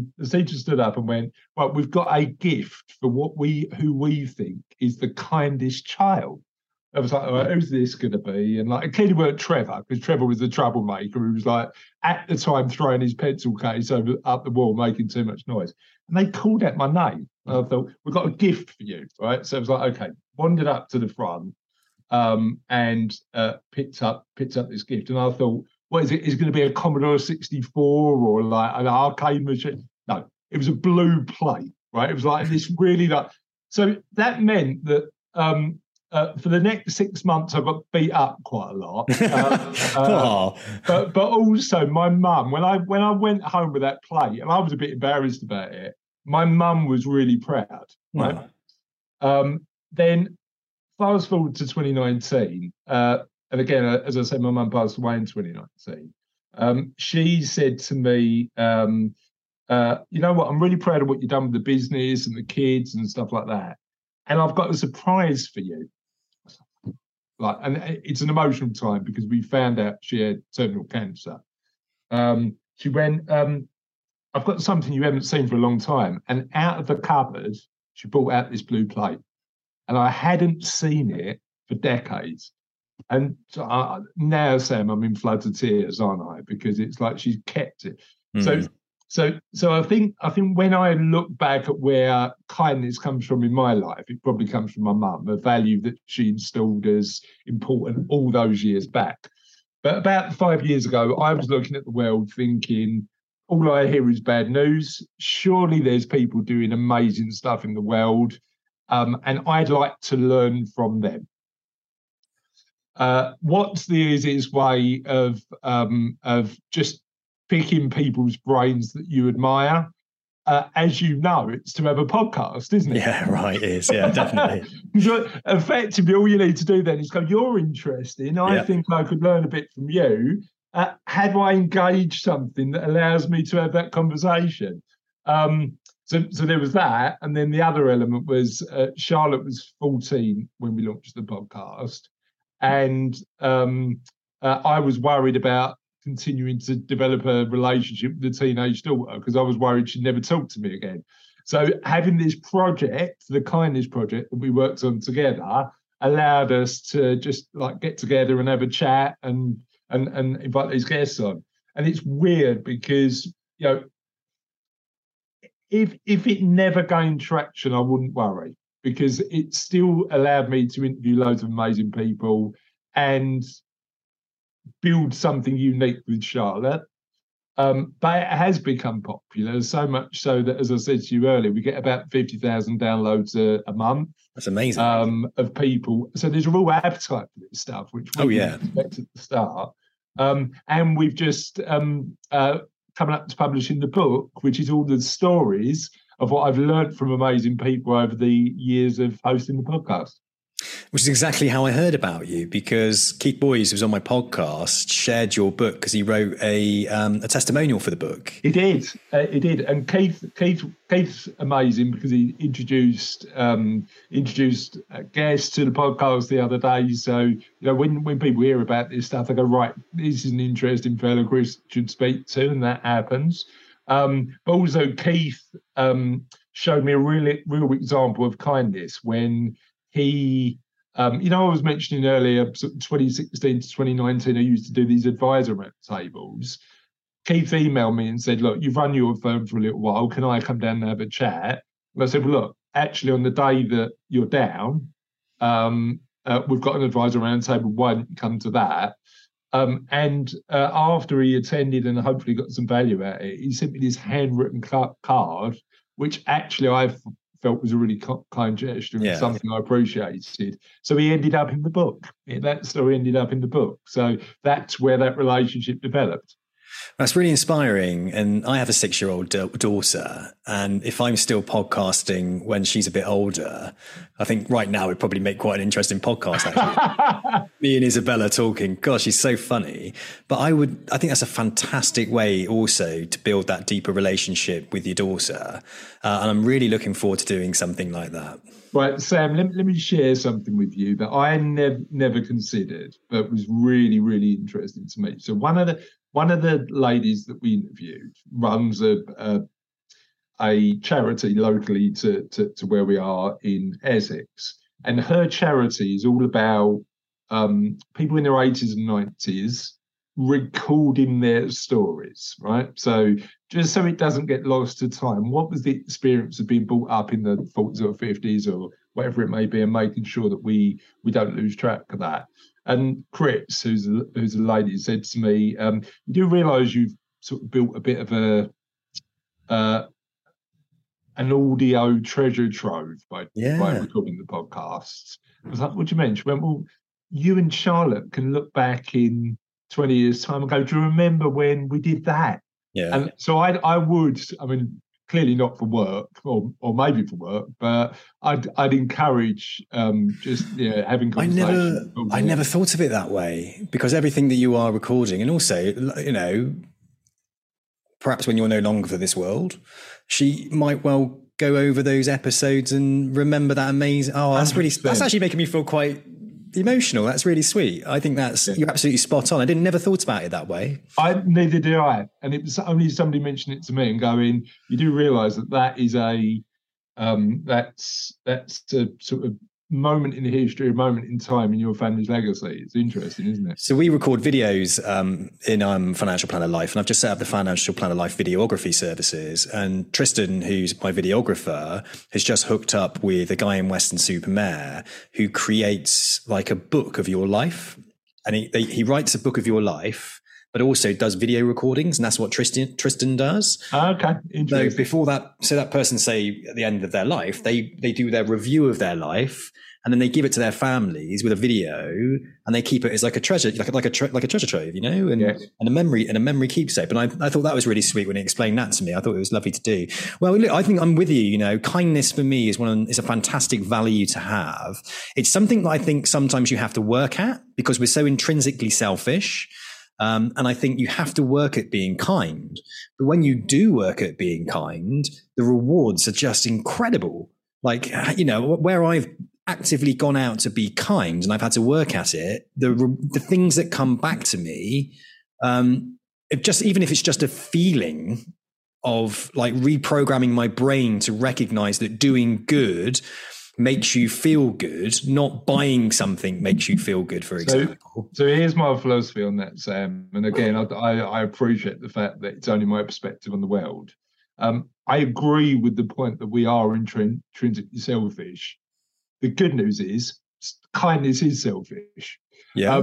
S2: well, we've got a gift for who we think is the kindest child. I was like, all right, who's this going to be? And like, it clearly weren't Trevor, because Trevor was the troublemaker who was like, at the time, throwing his pencil case up the wall, making too much noise. And they called out my name. And I thought, we've got a gift for you, right? So I was like, okay, wandered up to the front and picked up this gift. And I thought, what is it? Is it going to be a Commodore 64 or like an arcade machine? No, it was a blue plate, right? It was like this really like. So that meant that for the next 6 months, I got beat up quite a lot. But also my mum, when I went home with that plate, and I was a bit embarrassed about it, my mum was really proud, right? Then fast forward to 2019. And again, as I said, my mum passed away in 2019. She said to me, you know what, I'm really proud of what you've done with the business and the kids and stuff like that. And I've got a surprise for you. And it's an emotional time because we found out she had terminal cancer. She went, I've got something you haven't seen for a long time. And out of the cupboard, she brought out this blue plate. And I hadn't seen it for decades. And now, Sam, I'm in floods of tears, aren't I? Because it's like she's kept it. So I think when I look back at where kindness comes from in my life, it probably comes from my mum, a value that she installed as important all those years back. But about 5 years ago, I was looking at the world thinking, all I hear is bad news. Surely there's people doing amazing stuff in the world, and I'd like to learn from them. What's the easiest way of just picking people's brains that you admire? As you know, it's to have a podcast, isn't it?
S1: Yeah, right, it is. Yeah, definitely.
S2: So effectively, all you need to do then is go, you're interesting. I think I could learn a bit from you. Have I engaged something that allows me to have that conversation? So there was that. And then the other element was Charlotte was 14 when we launched the podcast. And I was worried about continuing to develop a relationship with a teenage daughter because I was worried she'd never talk to me again. So having this project, the Kindness Project that we worked on together, allowed us to just like get together and have a chat and invite these guests on. And it's weird because, you know, if it never gained traction, I wouldn't worry, because it still allowed me to interview loads of amazing people and build something unique with Charlotte. But it has become popular, so much so that, as I said to you earlier, we get about 50,000 downloads a month.
S1: That's amazing.
S2: Of people. So there's a real appetite for this stuff, which we didn't expect at the start. And we've just coming up to publishing the book, which is all the stories of what I've learned from amazing people over the years of hosting the podcast.
S1: Which is exactly how I heard about you, because Keith Boys, who was on my podcast, shared your book because he wrote a testimonial for the book.
S2: He did. He did. And Keith's amazing because he introduced guests to the podcast the other day. So, when people hear about this stuff, they go, right, this is an interesting fellow Chris should speak to, and that happens. But also Keith showed me a real example of kindness when he, I was mentioning earlier, 2016 to 2019, I used to do these advisor round tables. Keith emailed me and said, look, you've run your firm for a little while. Can I come down and have a chat? And I said, well, look, actually, on the day that you're down, we've got an advisor round table. Why don't you come to that? And after he attended and hopefully got some value out of it, he sent me this handwritten card, which actually I felt was a really kind gesture and something I appreciated. So he ended up in the book. That story ended up in the book. So that's where that relationship developed.
S1: That's really inspiring. And I have a 6-year-old daughter. And if I'm still podcasting when she's a bit older, I think right now it'd probably make quite an interesting podcast, actually. Me and Isabella talking. Gosh, she's so funny. But I think that's a fantastic way also to build that deeper relationship with your daughter. And I'm really looking forward to doing something like that.
S2: Right, Sam, let me share something with you that I never considered, but was really, really interesting to me. So one of the ladies that we interviewed runs a charity locally to where we are in Essex, and her charity is all about people in their 80s and 90s recording their stories, right? So just so it doesn't get lost to time, what was the experience of being brought up in the 40s or 50s or whatever it may be, and making sure that we don't lose track of that. And Chris, who's a lady, said to me, you do realise you've sort of built a bit of an audio treasure trove by recording the podcasts. I was like, what do you mean? She went, well, you and Charlotte can look back in 20 years' time and go, do you remember when we did that?
S1: Yeah.
S2: And so I would, clearly not for work or maybe for work, but I'd encourage just having conversations.
S1: I never thought of it that way, because everything that you are recording, and also, perhaps when you're no longer for this world, she might well go over those episodes and remember that amazing. Oh, that's actually making me feel quite emotional. That's really sweet. I think you're absolutely spot on. I never thought about it that way.
S2: Neither did I. And it was only somebody mentioned it to me and going, you do realise that is that's a sort of moment in history, a moment in time in your family's legacy. It's interesting, isn't it?
S1: So we record videos in Financial Planner Life, and I've just set up the Financial Planner Life videography services. And Tristan, who's my videographer, has just hooked up with a guy in Weston-super-Mare who creates like a book of your life, and he writes a book of your life, but also does video recordings, and that's what Tristan does.
S2: Okay, interesting.
S1: So before that, that person, say at the end of their life, they do their review of their life, and then they give it to their families with a video, and they keep it as like a treasure, like a treasure trove, and a memory keepsake. And I thought that was really sweet when he explained that to me. I thought it was lovely to do. Well, look, I think I'm with you. Kindness for me is a fantastic value to have. It's something that I think sometimes you have to work at because we're so intrinsically selfish. And I think you have to work at being kind. But when you do work at being kind, the rewards are just incredible. Like, where I've actively gone out to be kind and I've had to work at it, the things that come back to me, even if it's just a feeling of like reprogramming my brain to recognize that doing good makes you feel good, not buying something makes you feel good, for example.
S2: So here's my philosophy on that, Sam. And again, I appreciate the fact that it's only my perspective on the world. I agree with the point that we are intrinsically selfish. The good news is kindness is selfish.
S1: Yeah.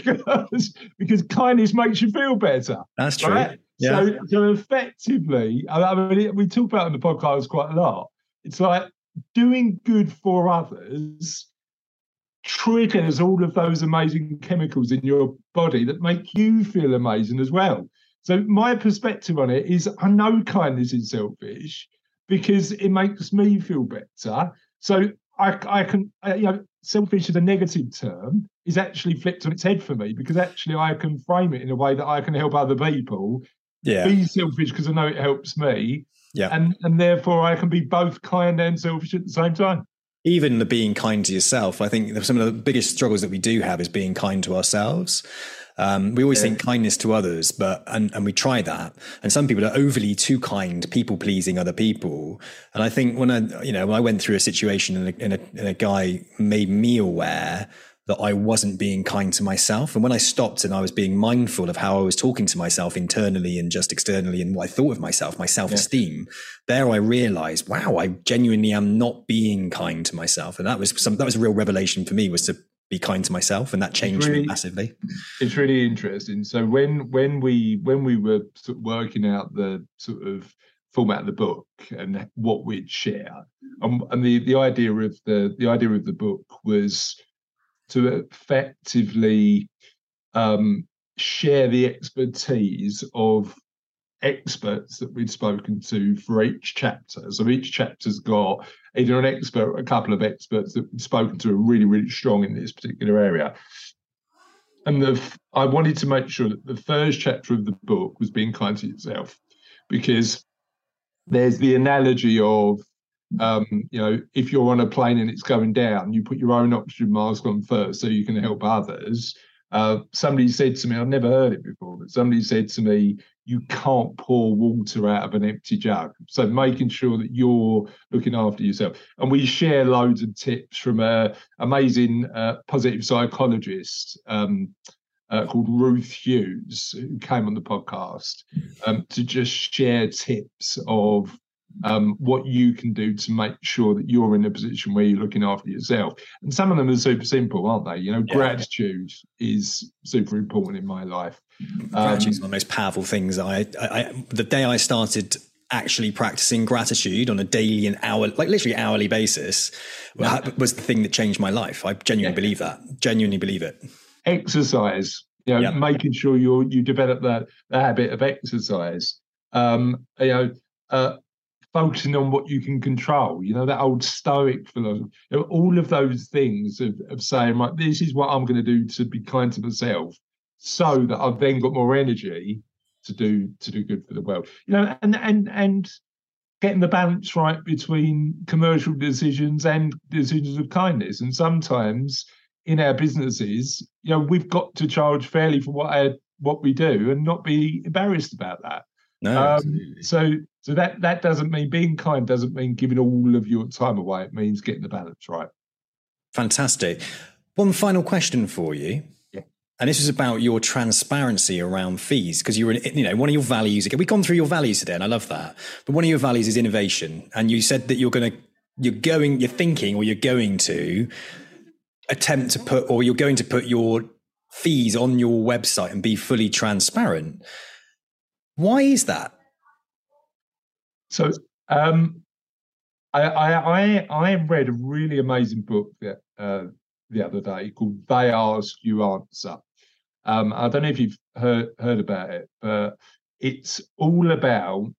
S2: Because kindness makes you feel better.
S1: That's true.
S2: Right?
S1: Yeah.
S2: So effectively, we talk about it on the podcast quite a lot. It's like, doing good for others triggers all of those amazing chemicals in your body that make you feel amazing as well. So my perspective on it is, I know kindness is selfish because it makes me feel better. So I can, selfish as a negative term is actually flipped on its head for me, because actually I can frame it in a way that I can help other people be selfish because I know it helps me.
S1: Yeah.
S2: And therefore I can be both kind and selfish at the same time.
S1: Even the being kind to yourself, I think some of the biggest struggles that we do have is being kind to ourselves. We always think kindness to others, and we try that. And some people are overly too kind, people pleasing other people. And I think when I went through a situation and a guy made me aware that I wasn't being kind to myself. And when I stopped and I was being mindful of how I was talking to myself internally and just externally and what I thought of myself, my self-esteem, there I realized, wow, I genuinely am not being kind to myself. And that was a real revelation for me, was to be kind to myself. And that changed me massively.
S2: It's really interesting. So when we were sort of working out the sort of format of the book and what we'd share, and the idea of the book was to effectively share the expertise of experts that we'd spoken to for each chapter. So each chapter's got either an expert or a couple of experts that we'd spoken to are really, really strong in this particular area. And I wanted to make sure that the first chapter of the book was being kind to yourself, because there's the analogy of if you're on a plane and it's going down, you put your own oxygen mask on first so you can help others. Somebody said to me, I've never heard it before, but somebody said to me, you can't pour water out of an empty jug. So making sure that you're looking after yourself. And we share loads of tips from an amazing positive psychologist called Ruth Hughes, who came on the podcast to just share tips of what you can do to make sure that you're in a position where you're looking after yourself. And some of them are super simple, aren't they? Gratitude is super important in my life.
S1: Gratitude is one of the most powerful things. The day I started actually practicing gratitude on a daily and literally hourly basis was the thing that changed my life. I genuinely believe that. Genuinely believe it.
S2: Exercise, making sure you develop the habit of exercise. Focusing on what you can control, that old Stoic philosophy, all of those things of saying, right, this is what I'm going to do to be kind to myself, so that I've then got more energy to do good for the world. And getting the balance right between commercial decisions and decisions of kindness. And sometimes in our businesses, we've got to charge fairly for what we do and not be embarrassed about that.
S1: No.
S2: So that doesn't mean being kind, doesn't mean giving all of your time away. It means getting the balance right.
S1: Fantastic. One final question for you.
S2: Yeah.
S1: And this is about your transparency around fees, because one of your values, again, we've gone through your values today and I love that. But one of your values is innovation. And you said that you're going to attempt to put, or you're going to put your fees on your website and be fully transparent. Why is that?
S2: So I read a really amazing book the other day called They Ask, You Answer. I don't know if you've heard about it, but it's all about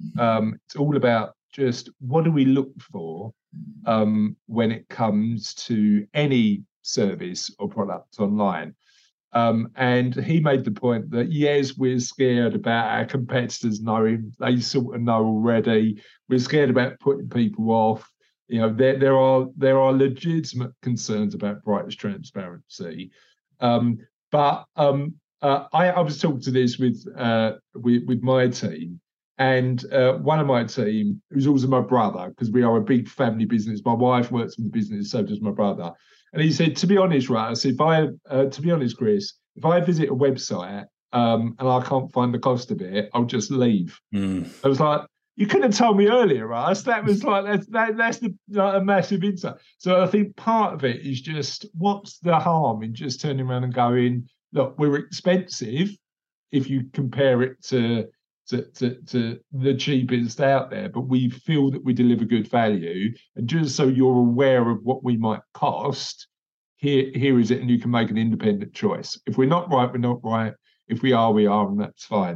S2: just what do we look for when it comes to any service or product online. And he made the point that, yes, we're scared about our competitors knowing, they sort of know already. We're scared about putting people off. There are legitimate concerns about price transparency. But I was talking to this with my team, and one of my team, who's also my brother, because we are a big family business. My wife works in the business, so does my brother. And he said, to be honest, Chris, if I visit a website and I can't find the cost of it, I'll just leave. I was like, you could have told me earlier, Russ. That was like, that's a massive insight. So I think part of it is just, what's the harm in just turning around and going, look, we're expensive if you compare it to the cheapest out there, but we feel that we deliver good value. And just so you're aware of what we might cost, here is it, and you can make an independent choice. If we're not right, we're not right. If we are, we are, and that's fine.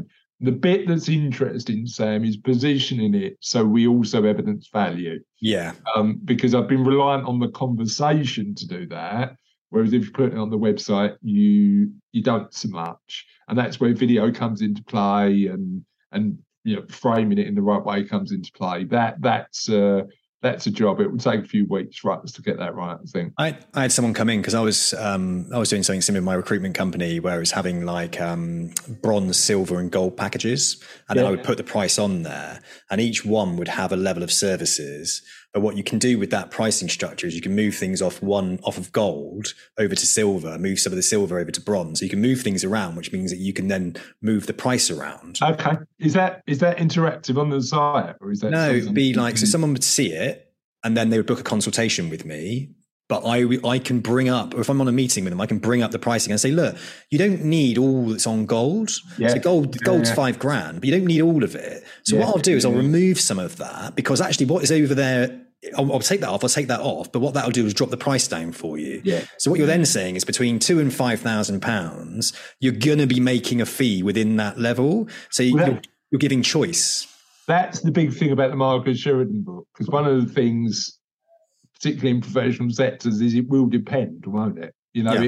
S2: The bit that's interesting, Sam, is positioning it so we also evidence value.
S1: Yeah.
S2: Because I've been reliant on the conversation to do that. Whereas if you put it on the website, you don't so much. And that's where video comes into play and framing it in the right way comes into play. That's a job. It would take a few weeks for us to get that right, I think.
S1: I had someone come in because I was doing something similar in my recruitment company where I was having like bronze, silver and gold packages. And then I would put the price on there and each one would have a level of services. But what you can do with that pricing structure is you can move things off of gold over to silver, move some of the silver over to bronze. So you can move things around, which means that you can then move the price around.
S2: Okay. Is that interactive on the site? Or is that
S1: no, it'd be like, so someone would see it and then they would book a consultation with me. But I can bring up, or if I'm on a meeting with them, I can bring up the pricing and say, look, you don't need all that's on gold. Yeah. So gold's $5,000, but you don't need all of it. So what I'll do is I'll remove some of that because actually what is over there, I'll take that off. But what that'll do is drop the price down for you.
S2: Yeah.
S1: So what you're then saying is between £2,000 and £5,000, you're going to be making a fee within that level. So you're giving choice.
S2: That's the big thing about the Marcus Sheridan book, because one of the things, particularly in professional sectors, is it will depend, won't it?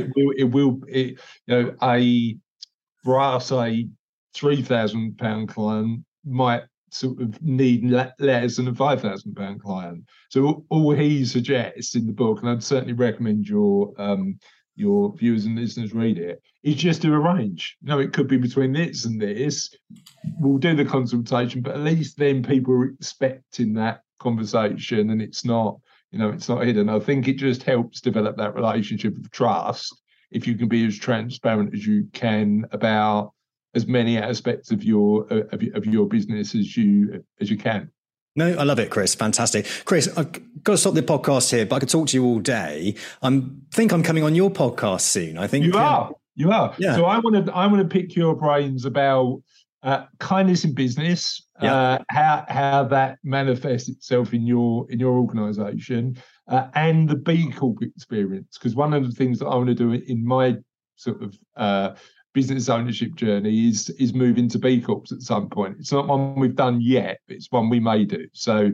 S2: For us, a £3,000 client might sort of need less than a £5,000 client. So all he suggests in the book, and I'd certainly recommend your viewers and listeners read it, is just to arrange. It could be between this and this. We'll do the consultation, but at least then people are expecting that conversation, and it's not hidden. I think it just helps develop that relationship of trust if you can be as transparent as you can about as many aspects of your business as you can.
S1: No, I love it, Chris. Fantastic. Chris, I've got to stop the podcast here, but I could talk to you all day. I think I'm coming on your podcast soon. I think
S2: you are. Yeah. So I want to pick your brains about kindness in business, how that manifests itself in your organisation, and the B Corp experience. Because one of the things that I want to do in my sort of business ownership journey is move into B Corps at some point. It's not one we've done yet, but it's one we may do. So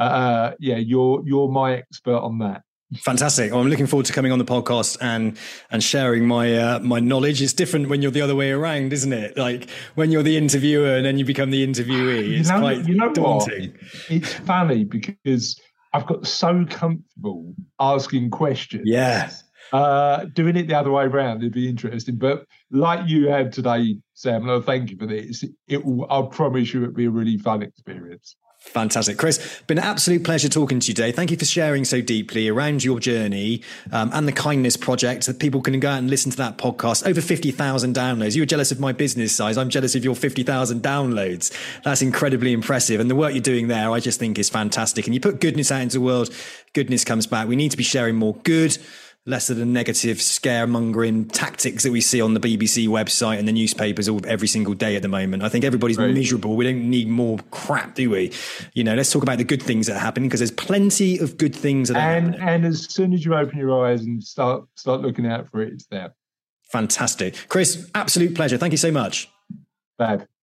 S2: you're my expert on that.
S1: Fantastic. Well, I'm looking forward to coming on the podcast and sharing my my knowledge. It's different when you're the other way around, isn't it? Like when you're the interviewer and then you become the interviewee. It's quite daunting.
S2: What? It's funny because I've got so comfortable asking questions.
S1: Yeah.
S2: Doing it the other way around, it'd be interesting. But like you have today, Sam, and I thank you for this, I promise you it'll be a really fun experience.
S1: Fantastic. Chris, been an absolute pleasure talking to you today. Thank you for sharing so deeply around your journey and the Kindness Project, that people can go out and listen to that podcast. Over 50,000 downloads. You were jealous of my business size. I'm jealous of your 50,000 downloads. That's incredibly impressive. And the work you're doing there, I just think is fantastic. And you put goodness out into the world, goodness comes back. We need to be sharing more good, less of the negative scaremongering tactics that we see on the BBC website and the newspapers every single day at the moment. I think everybody's miserable. We don't need more crap, do we? Let's talk about the good things that are happening, because there's plenty of good things that are happening.
S2: And as soon as you open your eyes and start looking out for it, it's there.
S1: Fantastic. Chris, absolute pleasure. Thank you so much.
S2: Bad.